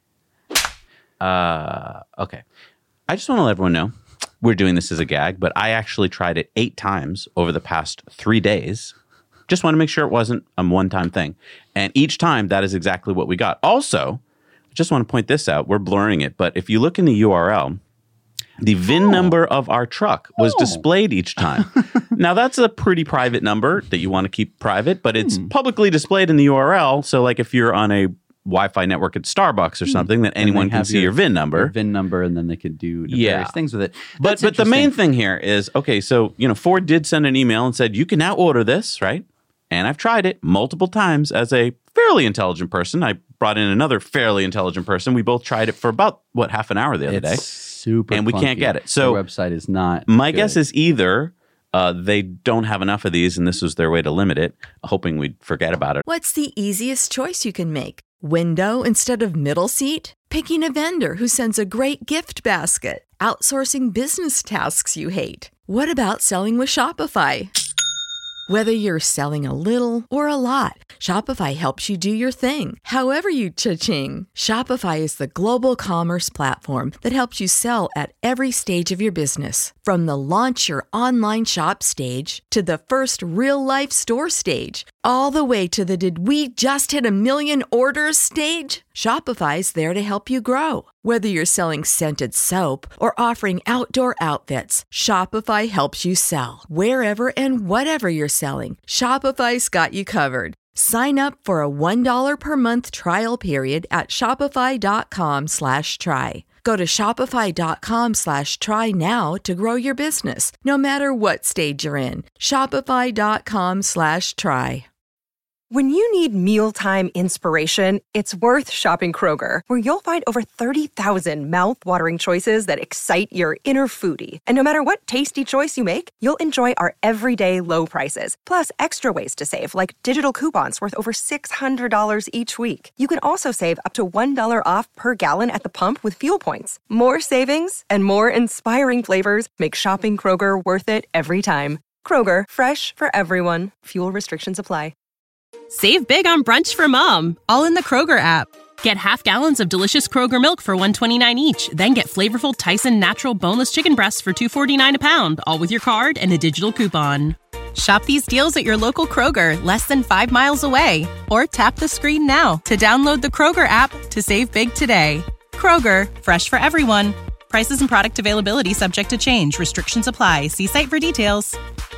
Uh, okay. I just want to let everyone know we're doing this as a gag, but I actually tried it eight times over the past three days. Just want to make sure it wasn't a one-time thing. And each time, that is exactly what we got. Also, I just want to point this out. We're blurring it, but if you look in the U R L, the V I N number of our truck was Oh. displayed each time. Now, that's a pretty private number that you want to keep private, but it's Hmm. publicly displayed in the U R L. So, like, if you're on a Wi-Fi network at Starbucks or something, that Then anyone they can have see your, V I N number. your V I N number, and then they could do Yeah. various things with it. But That's but the main interesting. thing here is, okay, so, you know, Ford did send an email and said, you can now order this, right? And I've tried it multiple times as a fairly intelligent person. I brought in another fairly intelligent person. We both tried it for about, what, half an hour the other It's day. super And we can't clunky. get it. So Their website is not My good. guess is either uh, they don't have enough of these and this was their way to limit it, hoping we'd forget about it. What's the easiest choice you can make? Window instead of middle seat? Picking a vendor who sends a great gift basket? Outsourcing business tasks you hate? What about selling with Shopify? Whether you're selling a little or a lot, Shopify helps you do your thing, however you cha-ching. Shopify is the global commerce platform that helps you sell at every stage of your business. From the launch your online shop stage to the first real-life store stage, all the way to the did we just hit a million orders stage. Shopify's there to help you grow. Whether you're selling scented soap or offering outdoor outfits, Shopify helps you sell. Wherever and whatever you're selling, Shopify's got you covered. Sign up for a one dollar per month trial period at shopify.com slash try. Go to shopify.com slash try now to grow your business, no matter what stage you're in. Shopify.com slash try. When you need mealtime inspiration, it's worth shopping Kroger, where you'll find over thirty thousand mouth-watering choices that excite your inner foodie. And no matter what tasty choice you make, you'll enjoy our everyday low prices, plus extra ways to save, like digital coupons worth over six hundred dollars each week. You can also save up to one dollar off per gallon at the pump with fuel points. More savings and more inspiring flavors make shopping Kroger worth it every time. Kroger, fresh for everyone. Fuel restrictions apply. Save big on brunch for mom, all in the Kroger app. Get half gallons of delicious Kroger milk for one dollar and twenty-nine cents each. Then get flavorful Tyson natural boneless chicken breasts for two dollars and forty-nine cents a pound, all with your card and a digital coupon. Shop these deals at your local Kroger, less than five miles away. Or tap the screen now to download the Kroger app to save big today. Kroger, fresh for everyone. Prices and product availability subject to change. Restrictions apply. See site for details.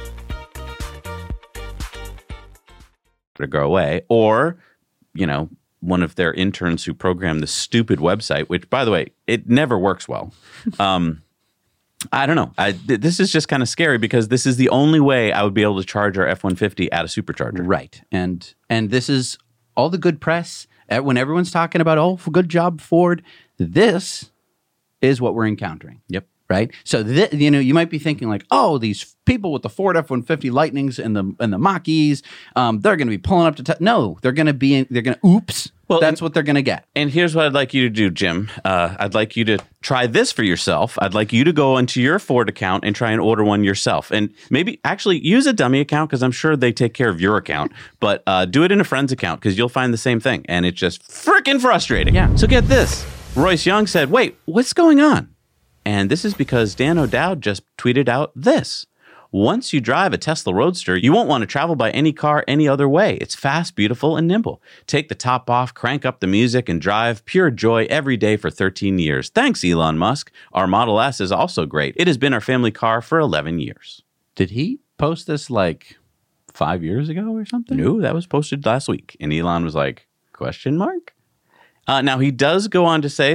To go away, or, you know, one of their interns who programmed the stupid website, which, by the way, it never works well. Um, I don't know. I, th- this is just kind of scary because this is the only way I would be able to charge our F one fifty at a supercharger. Right. And and this is all the good press. Uh, When everyone's talking about, oh, good job, Ford, this is what we're encountering. Yep. Right. So, th- you know, you might be thinking like, oh, these people with the Ford F one fifty Lightnings and the and the Mach-E's, um, they're going to be pulling up to t-. No, they're going to be, in, they're going to, oops. Well, that's and, what they're going to get. And here's what I'd like you to do, Jim. Uh, I'd like you to try this for yourself. I'd like you to go into your Ford account and try and order one yourself. And maybe actually use a dummy account because I'm sure they take care of your account. But uh, do it in a friend's account because you'll find the same thing. And it's just freaking frustrating. Yeah. So get this. Royce Young said, wait, what's going on? And this is because Dan O'Dowd just tweeted out this. Once you drive a Tesla Roadster, you won't want to travel by any car any other way. It's fast, beautiful, and nimble. Take the top off, crank up the music, and drive pure joy every day for thirteen years. Thanks, Elon Musk. Our Model S is also great. It has been our family car for eleven years. Did he post this like five years ago or something? No, that was posted last week. And Elon was like, question mark? Uh, now, he does go on to say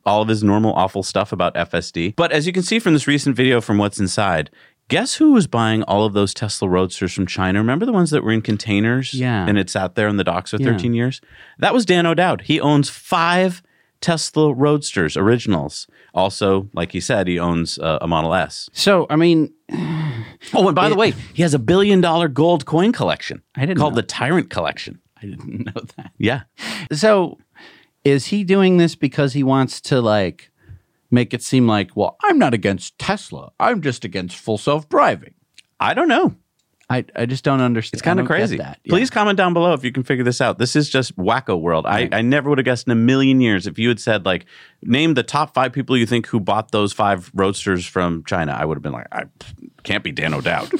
all of his normal awful stuff about F S D. But as you can see from this recent video from What's Inside, guess who was buying all of those Tesla Roadsters from China? Remember the ones that were in containers? Yeah. And it sat there in the docks for Yeah. thirteen years? That was Dan O'Dowd. He owns five Tesla Roadsters originals. Also, like he said, he owns uh, a Model S. So, I mean... oh, and by it, the way, he has a billion dollar gold coin collection. I didn't called know. the Tyrant Collection. I didn't know that. Yeah. So, is he doing this because he wants to, like, make it seem like, well, I'm not against Tesla. I'm just against full self-driving? I don't know. I, I just don't understand. It's kind of crazy. That. Yeah. Please comment down below if you can figure this out. This is just wacko world. Right. I, I never would have guessed in a million years if you had said, like, name the top five people you think who bought those five Roadsters from China. I would have been like, I can't be Dan O'Dowd.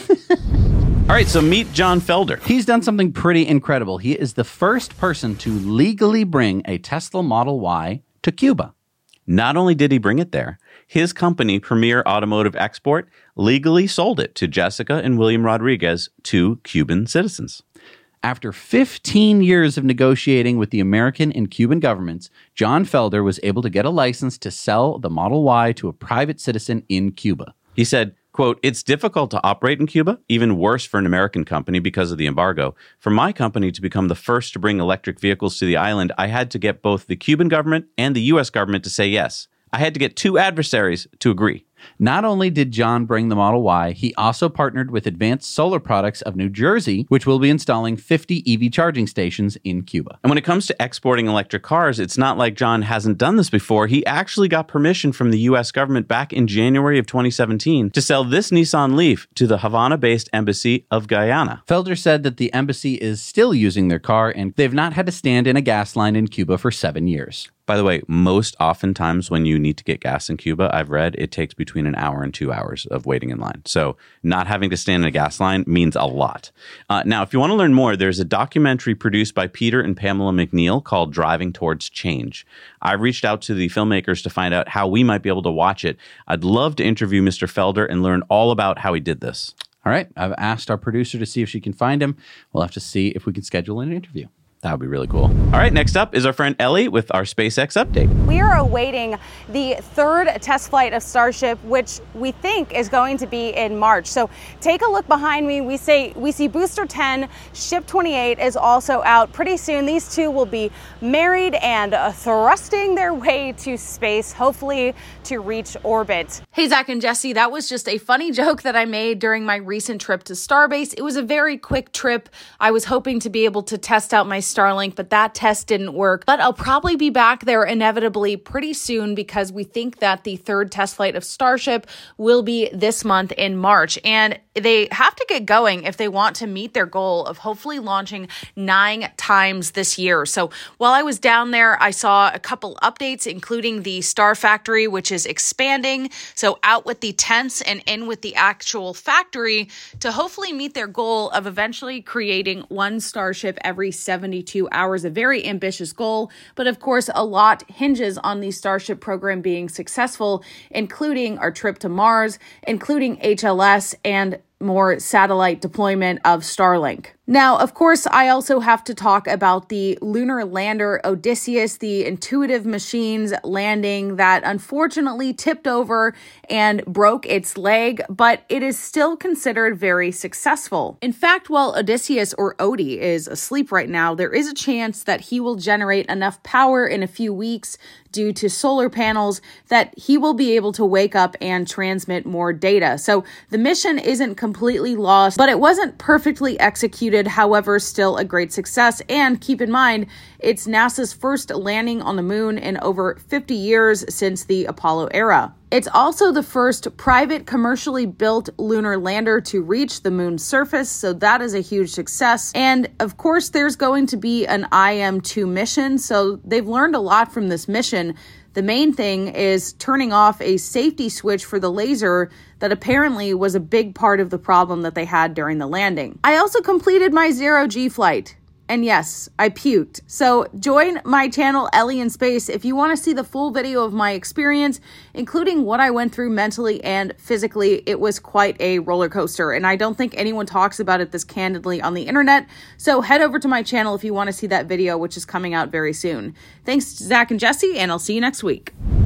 All right, so meet John Felder. He's done something pretty incredible. He is the first person to legally bring a Tesla Model Y to Cuba. Not only did he bring it there, his company, Premier Automotive Export, legally sold it to Jessica and William Rodriguez, two Cuban citizens. After fifteen years of negotiating with the American and Cuban governments, John Felder was able to get a license to sell the Model Y to a private citizen in Cuba. He said, quote, "It's difficult to operate in Cuba, even worse for an American company because of the embargo. For my company to become the first to bring electric vehicles to the island, I had to get both the Cuban government and the U S government to say yes. I had to get two adversaries to agree." Not only did John bring the Model Y, he also partnered with Advanced Solar Products of New Jersey, which will be installing fifty E V charging stations in Cuba. And when it comes to exporting electric cars, it's not like John hasn't done this before. He actually got permission from the U S government back in January of twenty seventeen to sell this Nissan Leaf to the Havana-based embassy of Guyana. Felder said that the embassy is still using their car and they've not had to stand in a gas line in Cuba for seven years. By the way, most oftentimes when you need to get gas in Cuba, I've read it takes between an hour and two hours of waiting in line. So not having to stand in a gas line means a lot. Uh, now, if you want to learn more, there's a documentary produced by Peter and Pamela McNeil called Driving Towards Change. I reached out to the filmmakers to find out how we might be able to watch it. I'd love to interview Mister Felder and learn all about how he did this. All right. I've asked our producer to see if she can find him. We'll have to see if we can schedule an interview. That would be really cool. All right, next up is our friend Ellie with our SpaceX update. We are awaiting the third test flight of Starship, which we think is going to be in March. So take a look behind me. We say we see Booster ten, Ship twenty-eight is also out. Pretty soon, these two will be married and uh, thrusting their way to space, hopefully to reach orbit. Hey, Zach and Jesse, that was just a funny joke that I made during my recent trip to Starbase. It was a very quick trip. I was hoping to be able to test out my Starlink, but that test didn't work. But I'll probably be back there inevitably pretty soon because we think that the third test flight of Starship will be this month in March. And they have to get going if they want to meet their goal of hopefully launching nine times this year. So while I was down there, I saw a couple updates, including the Star Factory, which is expanding. So out with the tents and in with the actual factory to hopefully meet their goal of eventually creating one Starship every seventy-two hours. A very ambitious goal, but of course, a lot hinges on the Starship program being successful, including our trip to Mars, including H L S, and more satellite deployment of Starlink. Now, of course, I also have to talk about the lunar lander Odysseus, the intuitive machines landing that unfortunately tipped over and broke its leg, but it is still considered very successful. In fact, while Odysseus, or Odie, is asleep right now, there is a chance that he will generate enough power in a few weeks due to solar panels that he will be able to wake up and transmit more data. So the mission isn't completely lost, but it wasn't perfectly executed. However, still a great success. And keep in mind, it's NASA's first landing on the moon in over fifty years since the Apollo era. It's also the first private commercially built lunar lander to reach the moon's surface, so that is a huge success. And of course, there's going to be an I M two mission, so they've learned a lot from this mission. The main thing is turning off a safety switch for the laser that apparently was a big part of the problem that they had during the landing. I also completed my zero-G flight. And yes, I puked. So join my channel, Ellie in Space, if you want to see the full video of my experience, including what I went through mentally and physically. It was quite a roller coaster, and I don't think anyone talks about it this candidly on the internet. So head over to my channel if you want to see that video, which is coming out very soon. Thanks, Zach and Jesse, and I'll see you next week.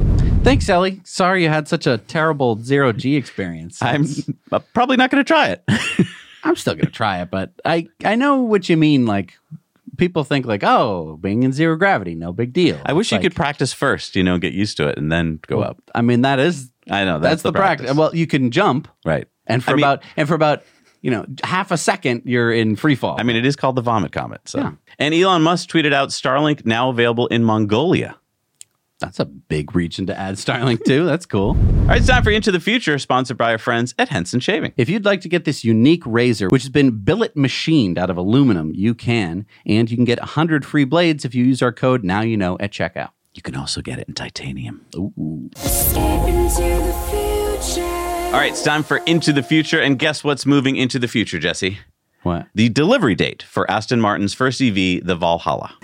Thanks, Ellie. Sorry you had such a terrible zero-G experience. I'm uh, probably not going to try it. I'm still going to try it, but I, I know what you mean. Like, people think like, oh, being in zero gravity, no big deal. I wish It's you like, could practice first, you know, get used to it and then go well, up. I mean, that is, I know. that's, That's, the, the practice. practice. Well, you can jump. Right. And for I mean- about, and for about, you know, half a second, you're in free fall. I mean, it is called the Vomit Comet. So. Yeah. And Elon Musk tweeted out Starlink now available in Mongolia. That's a big region to add Starlink to. That's cool. All right, it's time for Into the Future, sponsored by our friends at Henson Shaving. If you'd like to get this unique razor, which has been billet machined out of aluminum, you can. And you can get one hundred free blades if you use our code Now You Know at checkout. You can also get it in titanium. Ooh. All right, it's time for Into the Future. And guess what's moving into the future, Jesse? What? The delivery date for Aston Martin's first E V, the Valhalla.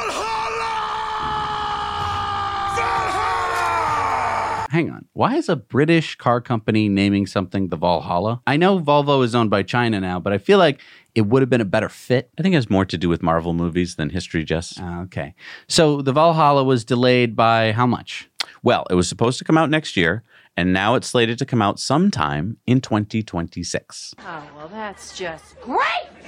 Hang on. Why is a British car company naming something the Valhalla? I know Volvo is owned by China now, but I feel like it would have been a better fit. I think it has more to do with Marvel movies than history, Jess. Uh, okay. So the Valhalla was delayed by how much? Well, it was supposed to come out next year, and now it's slated to come out sometime in twenty twenty-six. Oh, well, that's just great.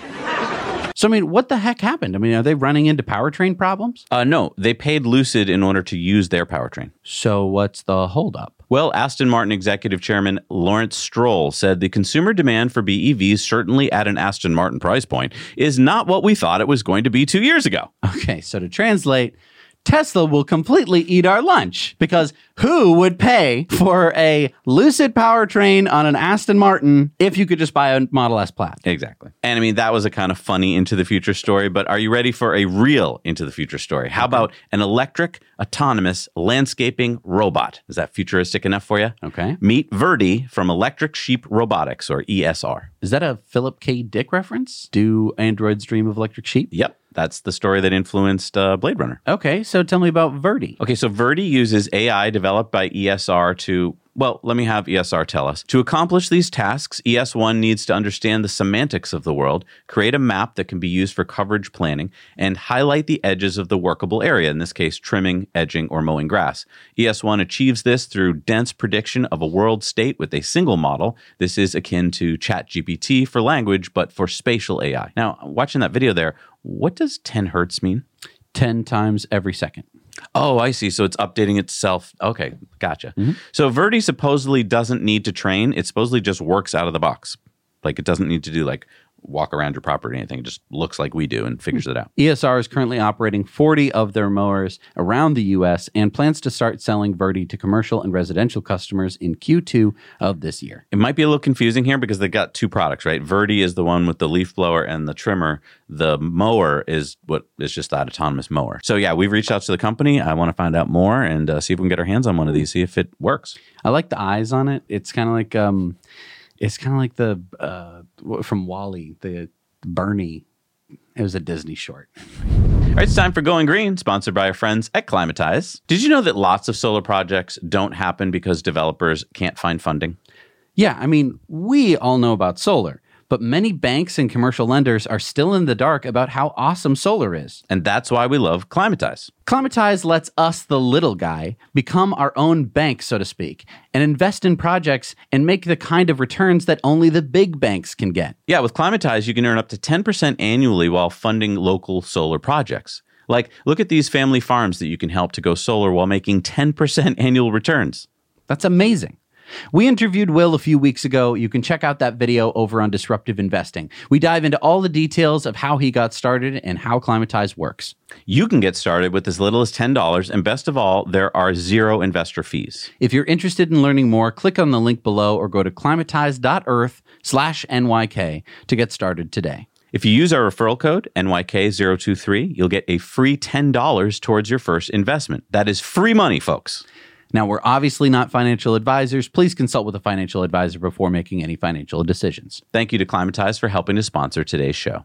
So, I mean, what the heck happened? I mean, are they running into powertrain problems? Uh, no, they paid Lucid in order to use their powertrain. So what's the holdup? Well, Aston Martin Executive Chairman Lawrence Stroll said the consumer demand for B E Vs, certainly at an Aston Martin price point, is not what we thought it was going to be two years ago. Okay, so to translate, Tesla will completely eat our lunch because who would pay for a Lucid powertrain on an Aston Martin if you could just buy a Model S Plaid? Exactly. And I mean, that was a kind of funny Into the Future story, but are you ready for a real Into the Future story? How Okay. about an electric, autonomous, landscaping robot? Is that futuristic enough for you? Okay. Meet Verdi from Electric Sheep Robotics, or E S R. Is that a Philip K. Dick reference? Do androids dream of electric sheep? Yep. That's the story that influenced uh, Blade Runner. Okay, so tell me about Verdi. Okay, so Verdi uses A I developed by E S R to, well, let me have E S R tell us. To accomplish these tasks, E S one needs to understand the semantics of the world, create a map that can be used for coverage planning, and highlight the edges of the workable area, in this case, trimming, edging, or mowing grass. E S one achieves this through dense prediction of a world state with a single model. This is akin to ChatGPT for language, but for spatial A I. Now, watching that video there, what does ten hertz mean? ten times every second. Oh, I see. So it's updating itself. Okay, gotcha. Mm-hmm. So Verdi supposedly doesn't need to train. It supposedly just works out of the box. Like it doesn't need to do like walk around your property or anything. It just looks like we do and figures it out. E S R is currently operating forty of their mowers around the U S and plans to start selling Verdi to commercial and residential customers in Q two of this year. It might be a little confusing here because they got two products, right? Verdi is the one with the leaf blower and the trimmer. The mower is what is just that autonomous mower. So yeah, we've reached out to the company. I want to find out more and uh, see if we can get our hands on one of these, see if it works. I like the eyes on it. It's kind of like um, it's kind of like the uh, from WALL-E, the Bernie. It was a Disney short. All right, it's time for Going Green, sponsored by our friends at Climatize. Did you know that lots of solar projects don't happen because developers can't find funding? Yeah, I mean, we all know about solar, but many banks and commercial lenders are still in the dark about how awesome solar is. And that's why we love Climatize. Climatize lets us, the little guy, become our own bank, so to speak, and invest in projects and make the kind of returns that only the big banks can get. Yeah, with Climatize, you can earn up to ten percent annually while funding local solar projects. Like, look at these family farms that you can help to go solar while making ten percent annual returns. That's amazing. We interviewed Will a few weeks ago. You can check out that video over on Disruptive Investing. We dive into all the details of how he got started and how Climatize works. You can get started with as little as ten dollars, and best of all, there are zero investor fees. If you're interested in learning more, click on the link below or go to climatize.earth slash NYK to get started today. If you use our referral code, N Y K zero two three, you'll get a free ten dollars towards your first investment. That is free money, folks. Now, we're obviously not financial advisors. Please consult with a financial advisor before making any financial decisions. Thank you to Climatize for helping to sponsor today's show.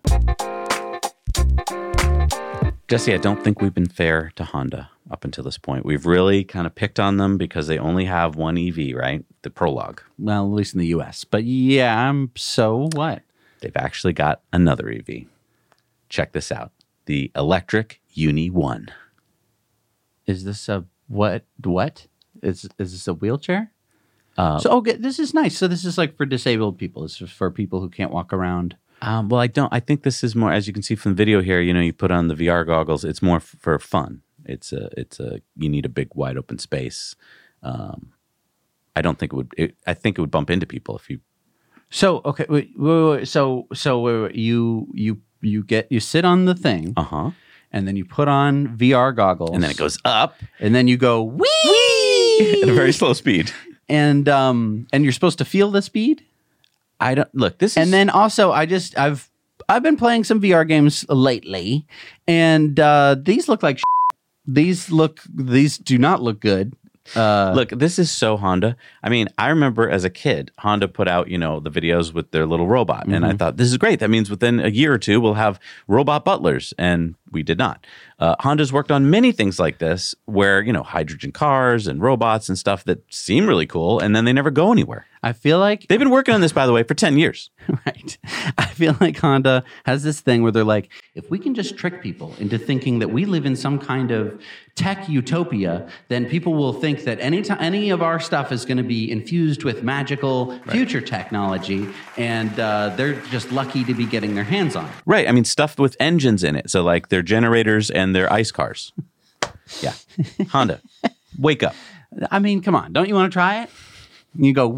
Jesse, I don't think we've been fair to Honda up until this point. We've really kind of picked on them because they only have one E V, right? The Prologue. Well, at least in the U S. But yeah, um, so what? They've actually got another E V. Check this out. The electric Uni one. Is this a what? What? Is is this a wheelchair? Uh, so okay, this is nice. So this is like for disabled people. This is for people who can't walk around. Um, well, I don't. I think this is more, as you can see from the video here. You know, you put on the V R goggles. It's more f- for fun. It's a. It's a. You need a big, wide open space. Um, I don't think it would. It, I think it would bump into people if you. So okay, wait, wait, wait, so so wait, wait, you you you get you sit on the thing. Uh huh. And then you put on V R goggles, and then it goes up, and then you go wee at a very slow speed. And um and you're supposed to feel the speed. I don't look this. Is, and then also, I just I've I've been playing some V R games lately, and uh, these look like shit. these look these do not look good. Uh, Look, this is so Honda. I mean, I remember as a kid, Honda put out, you know, the videos with their little robot. Mm-hmm. And I thought, this is great. That means within a year or two, we'll have robot butlers. And we did not. Uh, Honda's worked on many things like this where, you know, hydrogen cars and robots and stuff that seem really cool. And then they never go anywhere. I feel like they've been working on this, by the way, for ten years. Right. I feel like Honda has this thing where they're like, if we can just trick people into thinking that we live in some kind of tech utopia, then people will think that any time any of our stuff is going to be infused with magical right. future technology, and uh, they're just lucky to be getting their hands on it. Right. I mean, stuff with engines in it. So like their generators and their ice cars. Yeah. Honda, wake up. I mean, come on. Don't you want to try it? You go,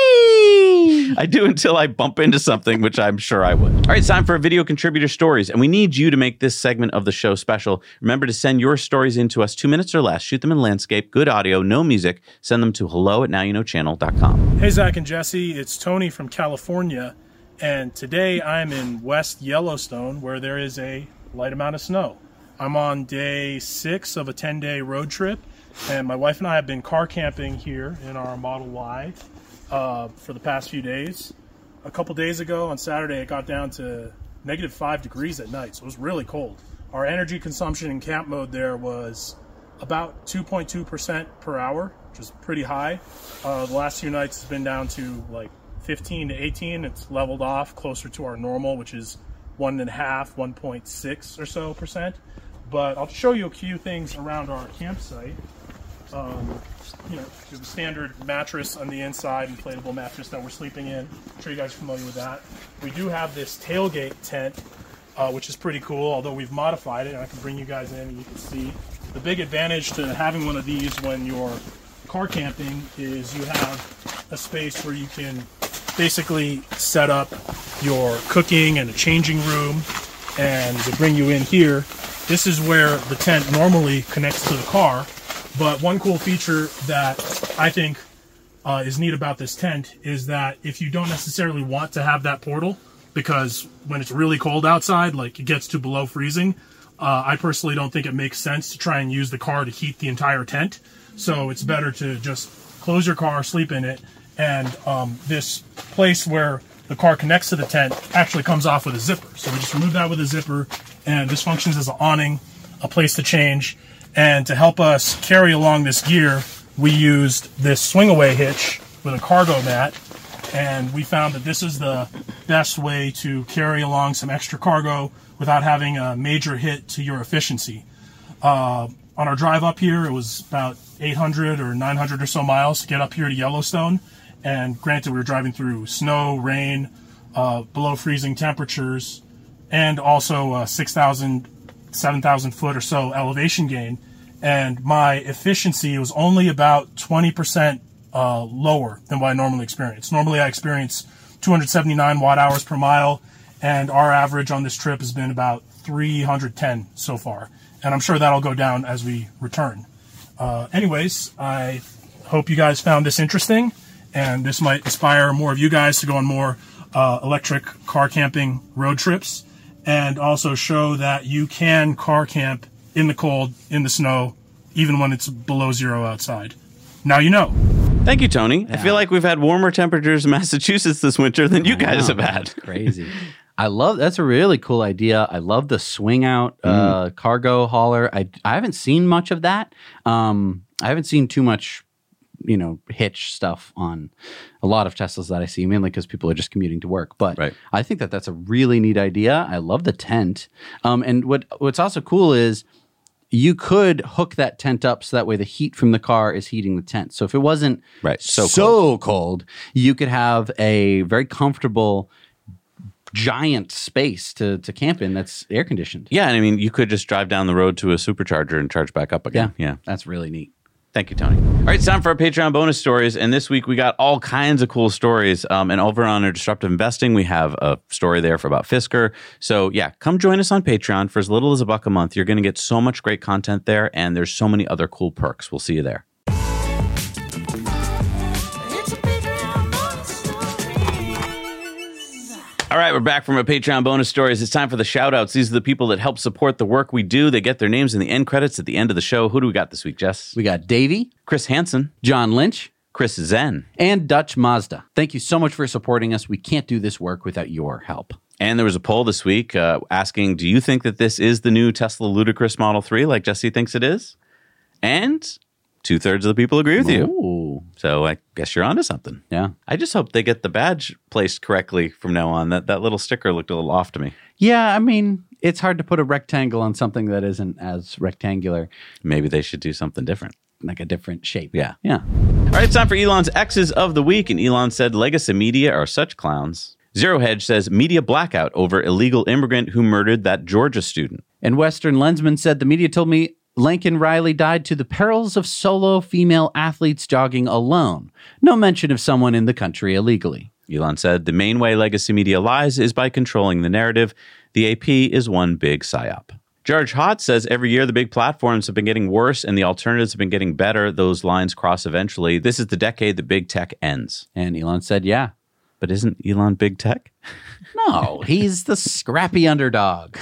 wee! I do until I bump into something, which I'm sure I would. All right, it's time for video contributor stories, and we need you to make this segment of the show special. Remember to send your stories in to us two minutes or less. Shoot them in landscape, good audio, no music. Send them to hello at now you know channel dot com. Hey, Zach and Jesse, it's Tony from California, and today I'm in West Yellowstone, where there is a light amount of snow. I'm on day six of a ten-day road trip, and my wife and I have been car camping here in our Model Y uh, for the past few days. A couple days ago on Saturday, it got down to negative five degrees at night, so it was really cold. Our energy consumption in camp mode there was about two point two percent per hour, which is pretty high. Uh, the last few nights it's been down to like fifteen to eighteen. It's leveled off closer to our normal, which is one and a half, one point six or so percent. But I'll show you a few things around our campsite. Um, you know, the standard mattress on the inside, inflatable mattress that we're sleeping in. I'm sure you guys are familiar with that. We do have this tailgate tent, uh, which is pretty cool, although we've modified it, and I can bring you guys in and you can see. The big advantage to having one of these when you're car camping is you have a space where you can basically set up your cooking and a changing room, and to bring you in here, this is where the tent normally connects to the car. But one cool feature that I think uh, is neat about this tent is that if you don't necessarily want to have that portal, because when it's really cold outside, like it gets to below freezing, uh, I personally don't think it makes sense to try and use the car to heat the entire tent. So it's better to just close your car, sleep in it, and um, this place where the car connects to the tent actually comes off with a zipper. So we just remove that with a zipper, and this functions as an awning, a place to change. And to help us carry along this gear, we used this swing-away hitch with a cargo mat, and we found that this is the best way to carry along some extra cargo without having a major hit to your efficiency. Uh, on our drive up here, it was about eight hundred or nine hundred or so miles to get up here to Yellowstone, and granted, we were driving through snow, rain, uh, below freezing temperatures, and also uh, six thousand seven thousand foot or so elevation gain, and my efficiency was only about twenty percent uh, lower than what I normally experience. Normally I experience two hundred seventy-nine watt hours per mile, and our average on this trip has been about three hundred ten so far, and I'm sure that'll go down as we return. Uh, anyways, I hope you guys found this interesting, and this might inspire more of you guys to go on more uh, electric car camping road trips, and also show that you can car camp in the cold, in the snow, even when it's below zero outside. Now you know. Thank you, Tony. Yeah. I feel like we've had warmer temperatures in Massachusetts this winter than you guys have had. Crazy. I love, that's a really cool idea. I love the swing out uh, mm. cargo hauler. I, I haven't seen much of that. Um, I haven't seen too much, you know, hitch stuff on a lot of Teslas that I see, mainly because people are just commuting to work. But right. I think that that's a really neat idea. I love the tent. Um, and what what's also cool is you could hook that tent up so that way the heat from the car is heating the tent. So if it wasn't right, so, so cold. cold, you could have a very comfortable giant space to, to camp in that's air conditioned. Yeah, and I mean, you could just drive down the road to a supercharger and charge back up again. Yeah, yeah. That's really neat. Thank you, Tony. All right, it's time for our Patreon bonus stories. And this week we got all kinds of cool stories. Um, and over on our Disruptive Investing, we have a story there for about Fisker. So yeah, come join us on Patreon for as little as a buck a month. You're going to get so much great content there. And there's so many other cool perks. We'll see you there. All right, we're back from our Patreon bonus stories. It's time for the shout-outs. These are the people that help support the work we do. They get their names in the end credits at the end of the show. Who do we got this week, Jess? We got Davey, Chris Hansen, John Lynch, Chris Zen, and Dutch Mazda. Thank you so much for supporting us. We can't do this work without your help. And there was a poll this week uh, asking, do you think that this is the new Tesla Ludicrous Model three like Jesse thinks it is? And two-thirds of the people agree with you. Ooh. So I guess you're onto something. Yeah. I just hope they get the badge placed correctly from now on. That that little sticker looked a little off to me. Yeah, I mean, it's hard to put a rectangle on something that isn't as rectangular. Maybe they should do something different. Like a different shape. Yeah. Yeah. All right, it's time for Elon's X's of the week. And Elon said, legacy media are such clowns. Zero Hedge says, media blackout over illegal immigrant who murdered that Georgia student. And Western Lensman said, the media told me Lincoln Riley died to the perils of solo female athletes jogging alone. No mention of someone in the country illegally. Elon said, the main way legacy media lies is by controlling the narrative. The A P is one big psyop. George Hott says, every year the big platforms have been getting worse and the alternatives have been getting better. Those lines cross eventually. This is the decade that big tech ends. And Elon said, yeah. But isn't Elon big tech? No, he's the scrappy underdog.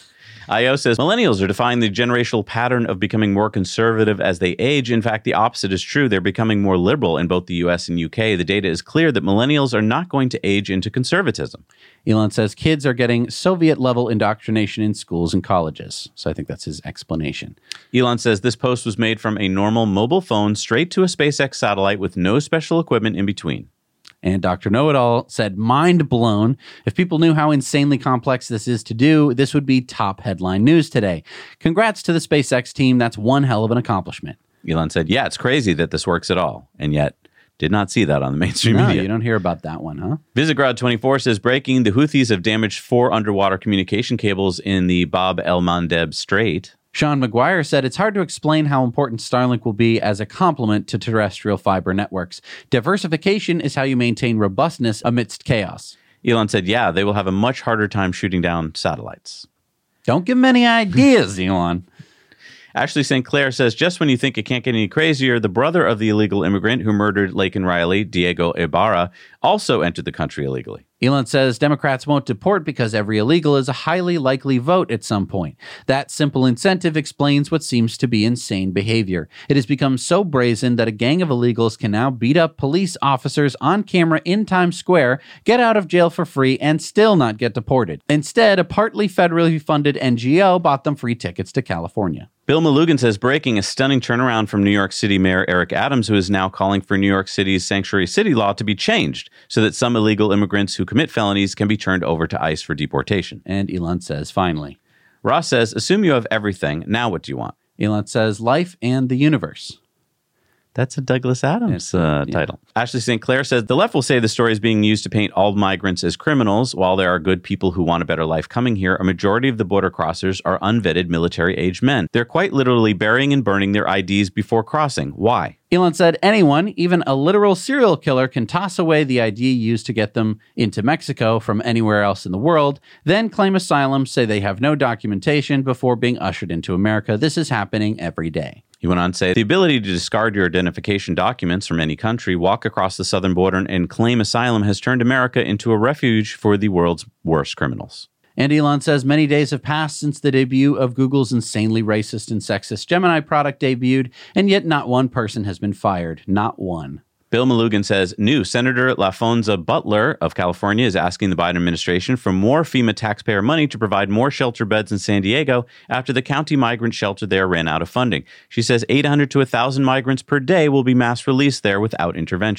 I O says, millennials are defying the generational pattern of becoming more conservative as they age. In fact, the opposite is true. They're becoming more liberal in both the U S and U K. The data is clear that millennials are not going to age into conservatism. Elon says kids are getting Soviet-level indoctrination in schools and colleges. So I think that's his explanation. Elon says this post was made from a normal mobile phone straight to a SpaceX satellite with no special equipment in between. And Doctor Know-It-All said, mind blown. If people knew how insanely complex this is to do, this would be top headline news today. Congrats to the SpaceX team. That's one hell of an accomplishment. Elon said, yeah, it's crazy that this works at all. And yet, did not see that on the mainstream no, media. You don't hear about that one, huh? Visegrad twenty-four says, breaking, the Houthis have damaged four underwater communication cables in the Bab el-Mandeb Strait. Sean McGuire said it's hard to explain how important Starlink will be as a complement to terrestrial fiber networks. Diversification is how you maintain robustness amidst chaos. Elon said, yeah, they will have a much harder time shooting down satellites. Don't give them any ideas, Elon. Ashley Saint Clair says, just when you think it can't get any crazier, the brother of the illegal immigrant who murdered Laken Riley, Diego Ibarra, also entered the country illegally. Elon says Democrats won't deport because every illegal is a highly likely vote at some point. That simple incentive explains what seems to be insane behavior. It has become so brazen that a gang of illegals can now beat up police officers on camera in Times Square, get out of jail for free, and still not get deported. Instead, a partly federally funded N G O bought them free tickets to California. Bill Malugin says, breaking, a stunning turnaround from New York City Mayor Eric Adams, who is now calling for New York City's sanctuary city law to be changed so that some illegal immigrants who commit felonies can be turned over to ICE for deportation. And Elon says, finally. Ross says, assume you have everything. Now what do you want? Elon says, life and the universe. That's a Douglas Adams uh, yeah. title. Ashley Saint Clair says, the left will say the story is being used to paint all migrants as criminals. While there are good people who want a better life coming here, a majority of the border crossers are unvetted military-age men. They're quite literally burying and burning their I Ds before crossing. Why? Elon said anyone, even a literal serial killer, can toss away the I D used to get them into Mexico from anywhere else in the world, then claim asylum, say they have no documentation before being ushered into America. This is happening every day. He went on to say, the ability to discard your identification documents from any country, walk across the southern border, and claim asylum has turned America into a refuge for the world's worst criminals. And Elon says many days have passed since the debut of Google's insanely racist and sexist Gemini product debuted, and yet not one person has been fired. Not one. Bill Malugin says, new Senator LaFonza Butler of California is asking the Biden administration for more FEMA taxpayer money to provide more shelter beds in San Diego after the county migrant shelter there ran out of funding. She says eight hundred to one thousand migrants per day will be mass released there without intervention.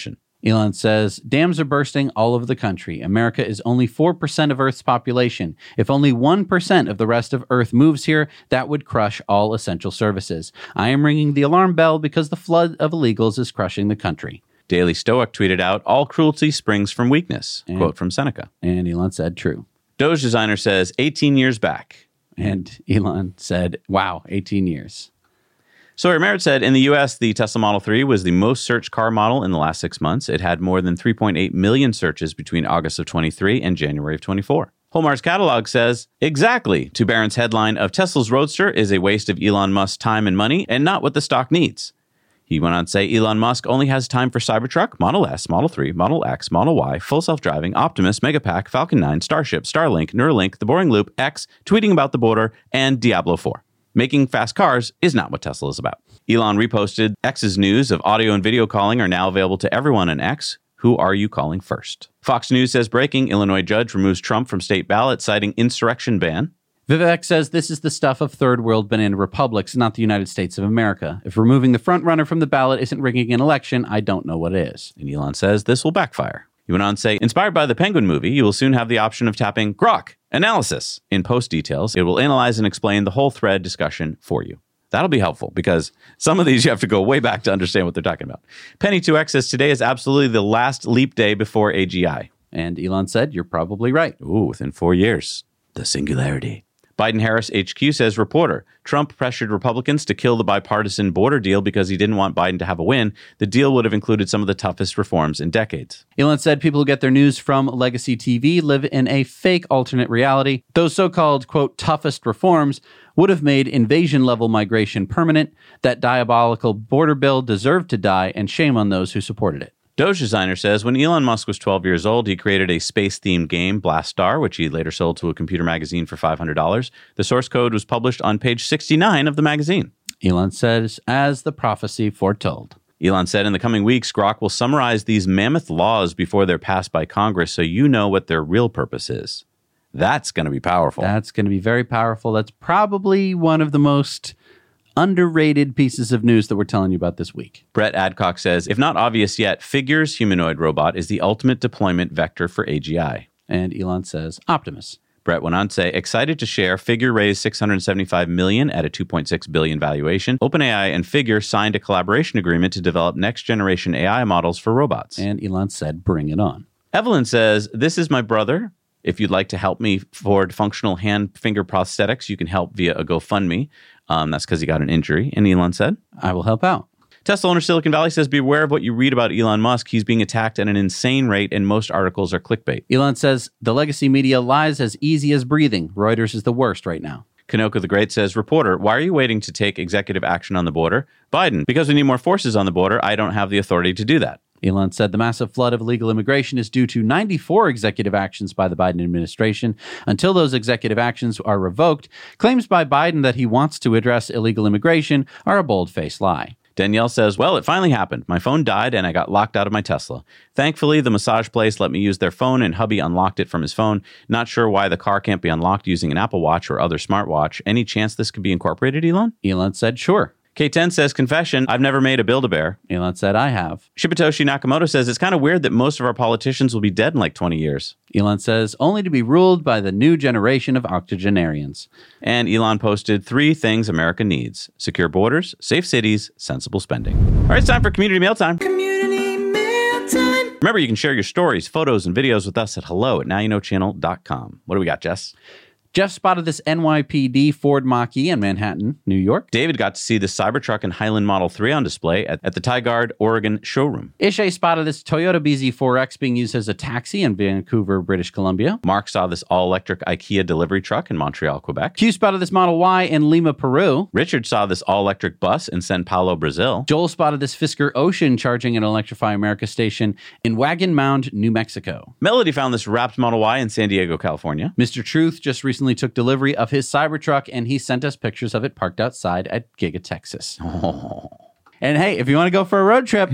Elon says, dams are bursting all over the country. America is only four percent of Earth's population. If only one percent of the rest of Earth moves here, that would crush all essential services. I am ringing the alarm bell because the flood of illegals is crushing the country. Daily Stoic tweeted out, all cruelty springs from weakness. And, quote from Seneca. And Elon said, true. Doge Designer says, eighteen years back. And Elon said, wow, eighteen years. Sawyer Merritt said, in the U S, the Tesla Model three was the most searched car model in the last six months. It had more than three point eight million searches between August of twenty-three and January of twenty-four. Holmar's catalog says, exactly, to Barron's headline of Tesla's Roadster is a waste of Elon Musk's time and money and not what the stock needs. He went on to say Elon Musk only has time for Cybertruck, Model S, Model three, Model X, Model Y, full self-driving, Optimus, Megapack, Falcon nine, Starship, Starlink, Neuralink, The Boring Loop, X, tweeting about the border, and Diablo four. Making fast cars is not what Tesla is about. Elon reposted X's news of audio and video calling are now available to everyone on X. Who are you calling first? Fox News says breaking, Illinois judge removes Trump from state ballot, citing insurrection ban. Vivek says this is the stuff of third world banana republics, not the United States of America. If removing the front runner from the ballot isn't rigging an election, I don't know what is. And Elon says this will backfire. He went on to say, inspired by the Penguin movie, you will soon have the option of tapping Grok analysis in post details. It will analyze and explain the whole thread discussion for you. That'll be helpful because some of these you have to go way back to understand what they're talking about. Penny two X says today is absolutely the last leap day before A G I. And Elon said, you're probably right. Ooh, within four years. The singularity. Biden-Harris H Q says, reporter, Trump pressured Republicans to kill the bipartisan border deal because he didn't want Biden to have a win. The deal would have included some of the toughest reforms in decades. Elon said people who get their news from legacy T V live in a fake alternate reality. Those so-called, quote, toughest reforms would have made invasion-level migration permanent. That diabolical border bill deserved to die, and shame on those who supported it. Doge Designer says when Elon Musk was twelve years old, he created a space-themed game, Blastar, which he later sold to a computer magazine for five hundred dollars. The source code was published on page sixty-nine of the magazine. Elon says, as the prophecy foretold. Elon said in the coming weeks, Grok will summarize these mammoth laws before they're passed by Congress so you know what their real purpose is. That's going to be powerful. That's going to be very powerful. That's probably one of the most underrated pieces of news that we're telling you about this week. Brett Adcock says, if not obvious yet, Figure's humanoid robot is the ultimate deployment vector for A G I. And Elon says, Optimus. Brett went on to say, excited to share, Figure raised six hundred seventy-five million dollars at a two point six billion dollars valuation. OpenAI and Figure signed a collaboration agreement to develop next-generation A I models for robots. And Elon said, bring it on. Evelyn says, this is my brother. If you'd like to help me afford functional hand-finger prosthetics, you can help via a GoFundMe. Um, that's because he got an injury. And Elon said, I will help out. Tesla owner Silicon Valley says, beware of what you read about Elon Musk. He's being attacked at an insane rate, and most articles are clickbait. Elon says, the legacy media lies as easy as breathing. Reuters is the worst right now. Kanoka the Great says, reporter, why are you waiting to take executive action on the border? Biden, because we need more forces on the border. I don't have the authority to do that. Elon said the massive flood of illegal immigration is due to ninety-four executive actions by the Biden administration. Until those executive actions are revoked, claims by Biden that he wants to address illegal immigration are a bold-faced lie. Danielle says, well, it finally happened. My phone died and I got locked out of my Tesla. Thankfully, the massage place let me use their phone and hubby unlocked it from his phone. Not sure why the car can't be unlocked using an Apple Watch or other smartwatch. Any chance this could be incorporated, Elon? Elon said, sure. K ten says, confession, I've never made a Build-A-Bear. Elon said, I have. Shibatoshi Nakamoto says, it's kind of weird that most of our politicians will be dead in like twenty years. Elon says, only to be ruled by the new generation of octogenarians. And Elon posted three things America needs: secure borders, safe cities, sensible spending. All right, it's time for Community Mail Time. Community Mail Time. Remember, you can share your stories, photos, and videos with us at hello at now you know channel dot com. What do we got, Jess? Jeff spotted this N Y P D Ford Mach-E in Manhattan, New York. David got to see the Cybertruck and Highland Model three on display at, at the Tigard, Oregon showroom. Ishay spotted this Toyota B Z four X being used as a taxi in Vancouver, British Columbia. Mark saw this all-electric IKEA delivery truck in Montreal, Quebec. Q spotted this Model Y in Lima, Peru. Richard saw this all-electric bus in Sao Paulo, Brazil. Joel spotted this Fisker Ocean charging an Electrify America station in Wagon Mound, New Mexico. Melody found this wrapped Model Y in San Diego, California. Mister Truth just recently took delivery of his Cybertruck, and he sent us pictures of it parked outside at Giga Texas. Oh. And hey, if you want to go for a road trip,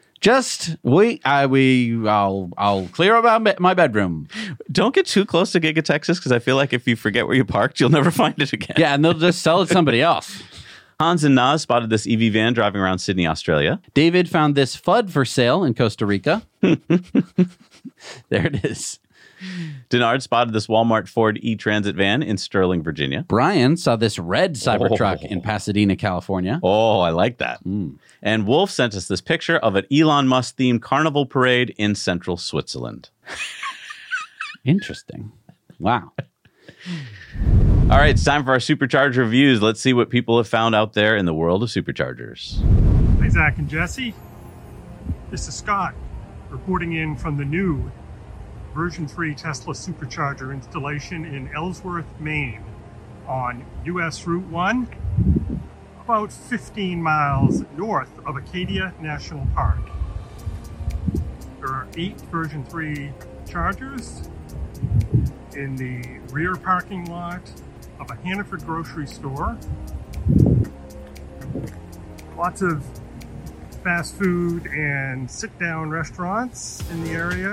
just we, I, we, I'll, I'll clear up my bedroom. Don't get too close to Giga Texas, because I feel like if you forget where you parked, you'll never find it again. Yeah, and they'll just sell it to somebody else. Hans and Nas spotted this E V van driving around Sydney, Australia. David found this F U D for sale in Costa Rica. There it is. Denard spotted this Walmart Ford E-Transit van in Sterling, Virginia. Brian saw this red Cybertruck Oh. in Pasadena, California. Oh, I like that. Mm. And Wolf sent us this picture of an Elon Musk-themed carnival parade in central Switzerland. Interesting. Wow. All right, it's time for our supercharger reviews. Let's see what people have found out there in the world of superchargers. Hi, Zach and Jesse. This is Scott reporting in from the new version three Tesla supercharger installation in Ellsworth, Maine on U S Route one, about fifteen miles north of Acadia National Park. There are eight version three chargers in the rear parking lot of a Hannaford grocery store. Lots of fast food and sit-down restaurants in the area.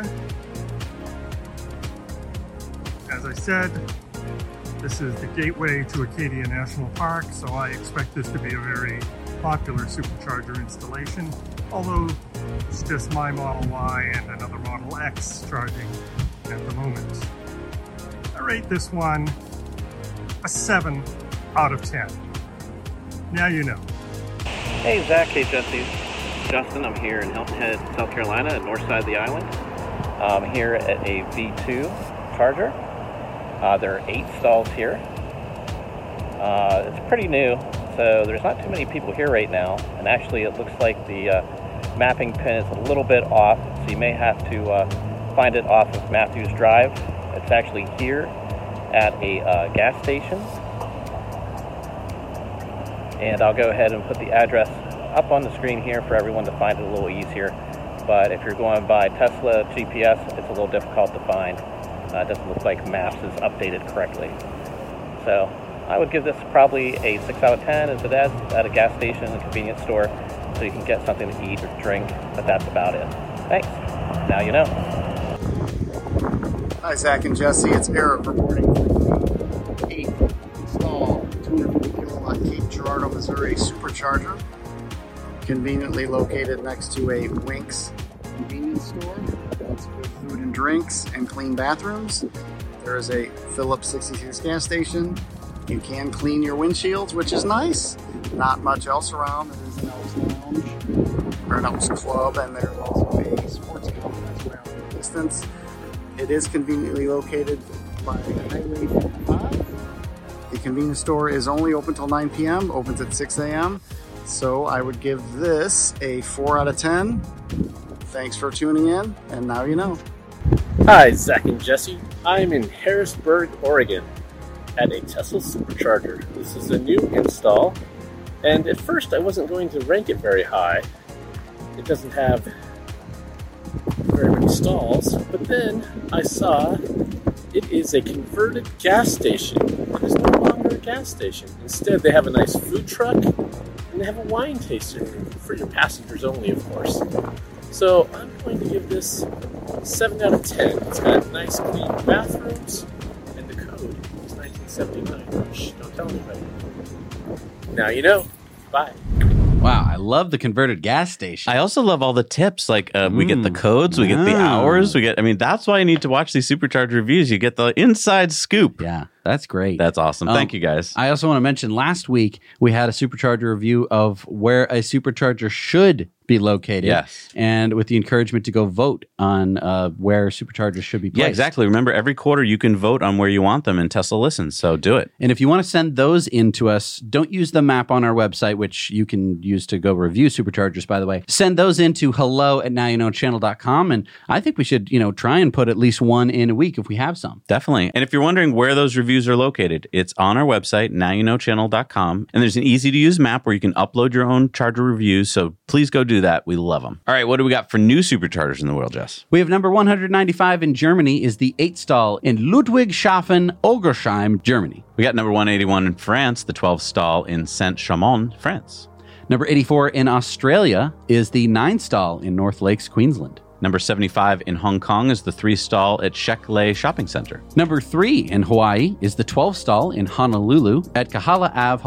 As I said, this is the gateway to Acadia National Park, so I expect this to be a very popular supercharger installation, although it's just my Model Y and another Model X charging at the moment. I rate this one a seven out of ten. Now you know. Hey Zach, hey Jesse. Justin, I'm here in Hilton Head, South Carolina, at north side of the island. I'm here at a V two charger. Uh, there are eight stalls here. Uh, it's pretty new, so there's not too many people here right now. And actually, it looks like the uh, mapping pin is a little bit off, so you may have to uh, find it off of Matthews Drive. It's actually here at a uh, gas station. And I'll go ahead and put the address up on the screen here for everyone to find it a little easier. But if you're going by Tesla G P S, it's a little difficult to find. Uh, it doesn't look like Maps is updated correctly. So I would give this probably a six out of ten as it is at a gas station and convenience store, so you can get something to eat or drink, but that's about it. Thanks. Now you know. Hi, Zach and Jesse. It's Eric reporting from the eight stall two hundred fifty kilowatt Cape Girardeau, Missouri supercharger, conveniently located next to a Winks convenience store. That's good food and drinks and clean bathrooms. There is a Phillips sixty-six gas station. You can clean your windshields, which is nice. Not much else around. There is an Elks Lounge or an Elks Club, and there's also a sports club that's around the distance. It is conveniently located by Highway fifty-five. The convenience store is only open till nine p.m., opens at six a.m. So I would give this a four out of ten. Thanks for tuning in, and now you know. Hi, Zach and Jesse. I'm in Harrisburg, Oregon, at a Tesla supercharger. This is a new install, and at first I wasn't going to rank it very high. It doesn't have very many stalls, but then I saw it is a converted gas station. It is no longer a gas station. Instead, they have a nice food truck, and they have a wine tasting room for your passengers only, of course. So I'm going to give this seven out of ten. It's got nice clean bathrooms, and the code is nineteen seventy-nine. Shh, don't tell anybody. Now you know. Bye. Wow, I love the converted gas station. I also love all the tips. Like uh, we get the Mm. codes, we get the Ah. hours, we get. I mean, that's why you need to watch these supercharger reviews. You get the inside scoop. Yeah, that's great. That's awesome. Um, Thank you, guys. I also want to mention last week we had a supercharger review of where a supercharger should be located. Yes. And with the encouragement to go vote on uh, where superchargers should be placed. Yeah, exactly. Remember, every quarter you can vote on where you want them, and Tesla listens. So do it. And if you want to send those in to us, don't use the map on our website, which you can use to go review superchargers, by the way. Send those into hello at now you know channel dot com. And I think we should, you know, try and put at least one in a week if we have some. Definitely. And if you're wondering where those reviews are located, it's on our website, now you know channel dot com. And there's an easy to use map where you can upload your own charger reviews. So please go do that. We love them. All right, what do we got for new superchargers in the world, Jess? We have number one hundred ninety-five in Germany is the eight stall in Ludwigshafen, Ogersheim, Germany. We got number one eighty-one in France, the twelve stall in Saint-Chamond, France. Number eighty-four in Australia is the nine stall in North Lakes, Queensland. Number seventy-five in Hong Kong is the three stall at Shek Lei Shopping Center. Number three in Hawaii is the twelve stall in Honolulu at Kahala Ave, Hawaii.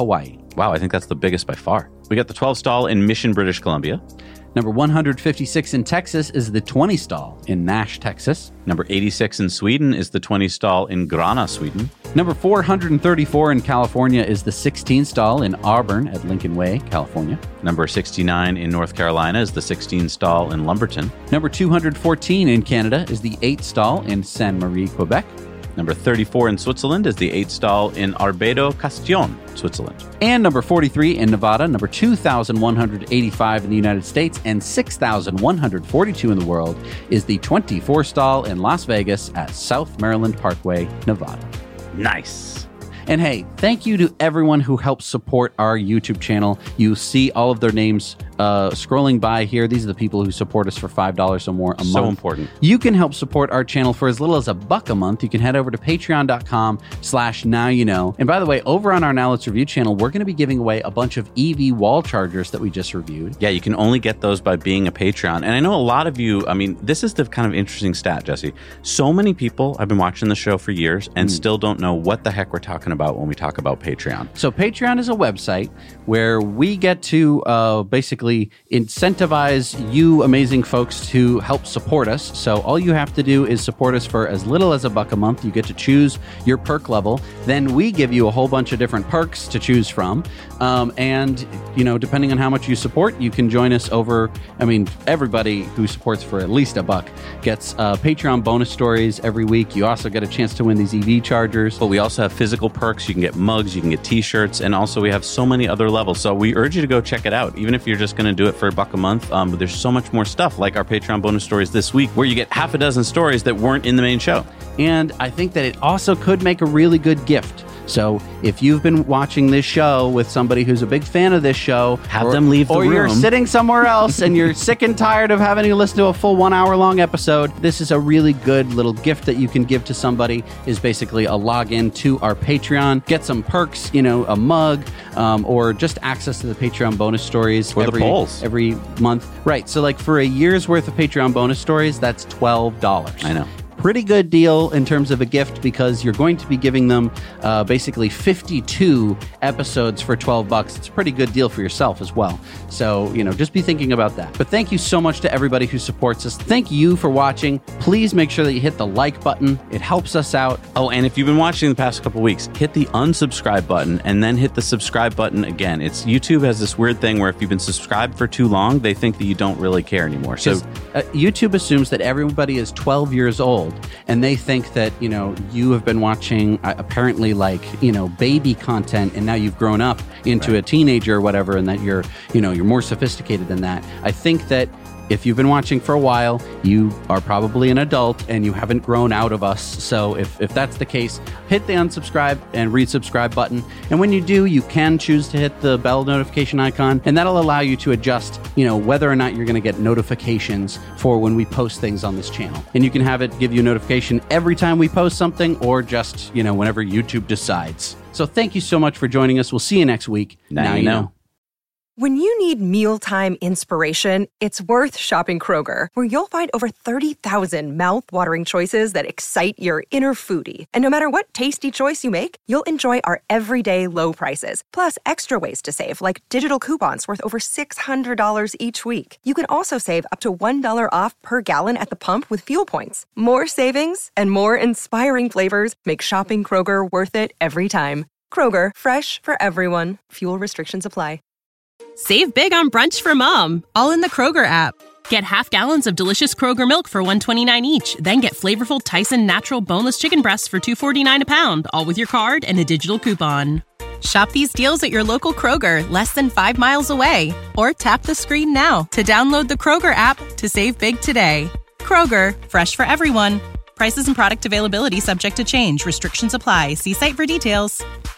Wow, I think that's the biggest by far. We got the twelve stall in Mission, British Columbia. Number one hundred fifty-six in Texas is the twenty stall in Nash, Texas. Number eighty-six in Sweden is the twenty stall in Grana, Sweden. Number four hundred thirty-four in California is the sixteen stall in Auburn at Lincoln Way, California. Number sixty-nine in North Carolina is the sixteen stall in Lumberton. Number two hundred fourteen in Canada is the eight stall in Saint Marie, Quebec. Number thirty-four in Switzerland is the eight stall in Arbedo Castillon, Switzerland. And number forty-three in Nevada, number two thousand one hundred eighty-five in the United States, and six thousand one hundred forty-two in the world is the twenty-four stall in Las Vegas at South Maryland Parkway, Nevada. Nice. And hey, thank you to everyone who helps support our YouTube channel. You see all of their names uh, scrolling by here. These are the people who support us for five dollars or more a month. So important. You can help support our channel for as little as a buck a month. You can head over to patreon.com slash now you know. And by the way, over on our Now Let's Review channel, we're going to be giving away a bunch of E V wall chargers that we just reviewed. Yeah, you can only get those by being a Patreon. And I know a lot of you, I mean, this is the kind of interesting stat, Jesse. So many people have been watching the show for years and mm. still don't know what the heck we're talking about when we talk about Patreon. So Patreon is a website where we get to uh, basically incentivize you amazing folks to help support us. So all you have to do is support us for as little as a buck a month. You get to choose your perk level. Then we give you a whole bunch of different perks to choose from. Um, and, you know, depending on how much you support, you can join us over, I mean, everybody who supports for at least a buck gets uh, Patreon bonus stories every week. You also get a chance to win these E V chargers. But we also have physical perks. You can get mugs, you can get t-shirts, and also we have so many other levels. So we urge you to go check it out, even if you're just going to do it for a buck a month. Um, but there's so much more stuff, like our Patreon bonus stories this week, where you get half a dozen stories that weren't in the main show. And I think that it also could make a really good gift. So if you've been watching this show with somebody who's a big fan of this show, have or, them leave the or room. Or you're sitting somewhere else and you're sick and tired of having to listen to a full one hour long episode, this is a really good little gift that you can give to somebody, is basically a login to our Patreon, get some perks, you know, a mug, um, or just access to the Patreon bonus stories. Or every, the polls. Every month. Right. So like for a year's worth of Patreon bonus stories, that's twelve dollars. I know. Pretty good deal in terms of a gift, because you're going to be giving them uh, basically fifty-two episodes for twelve bucks. It's a pretty good deal for yourself as well. So, you know, just be thinking about that. But thank you so much to everybody who supports us. Thank you for watching. Please make sure that you hit the like button. It helps us out. Oh, and if you've been watching the past couple weeks, hit the unsubscribe button and then hit the subscribe button again. It's YouTube has this weird thing where if you've been subscribed for too long, they think that you don't really care anymore. So uh, YouTube assumes that everybody is twelve years old. And they think that, you know, you have been watching uh, apparently like, you know, baby content, and now you've grown up into right. a teenager or whatever, and that you're, you know, you're more sophisticated than that. I think that if you've been watching for a while, you are probably an adult and you haven't grown out of us. So if, if that's the case, hit the unsubscribe and resubscribe button. And when you do, you can choose to hit the bell notification icon, and that'll allow you to adjust, you know, whether or not you're going to get notifications for when we post things on this channel. And you can have it give you a notification every time we post something, or just, you know, whenever YouTube decides. So thank you so much for joining us. We'll see you next week. Now, now you know. know. When you need mealtime inspiration, it's worth shopping Kroger, where you'll find over thirty thousand mouth-watering choices that excite your inner foodie. And no matter what tasty choice you make, you'll enjoy our everyday low prices, plus extra ways to save, like digital coupons worth over six hundred dollars each week. You can also save up to one dollar off per gallon at the pump with fuel points. More savings and more inspiring flavors make shopping Kroger worth it every time. Kroger, fresh for everyone. Fuel restrictions apply. Save big on brunch for mom, all in the Kroger app. Get half gallons of delicious Kroger milk for one dollar and twenty-nine cents each. Then get flavorful Tyson natural boneless chicken breasts for two dollars and forty-nine cents a pound, all with your card and a digital coupon. Shop these deals at your local Kroger, less than five miles away. Or tap the screen now to download the Kroger app to save big today. Kroger, fresh for everyone. Prices and product availability subject to change. Restrictions apply. See site for details.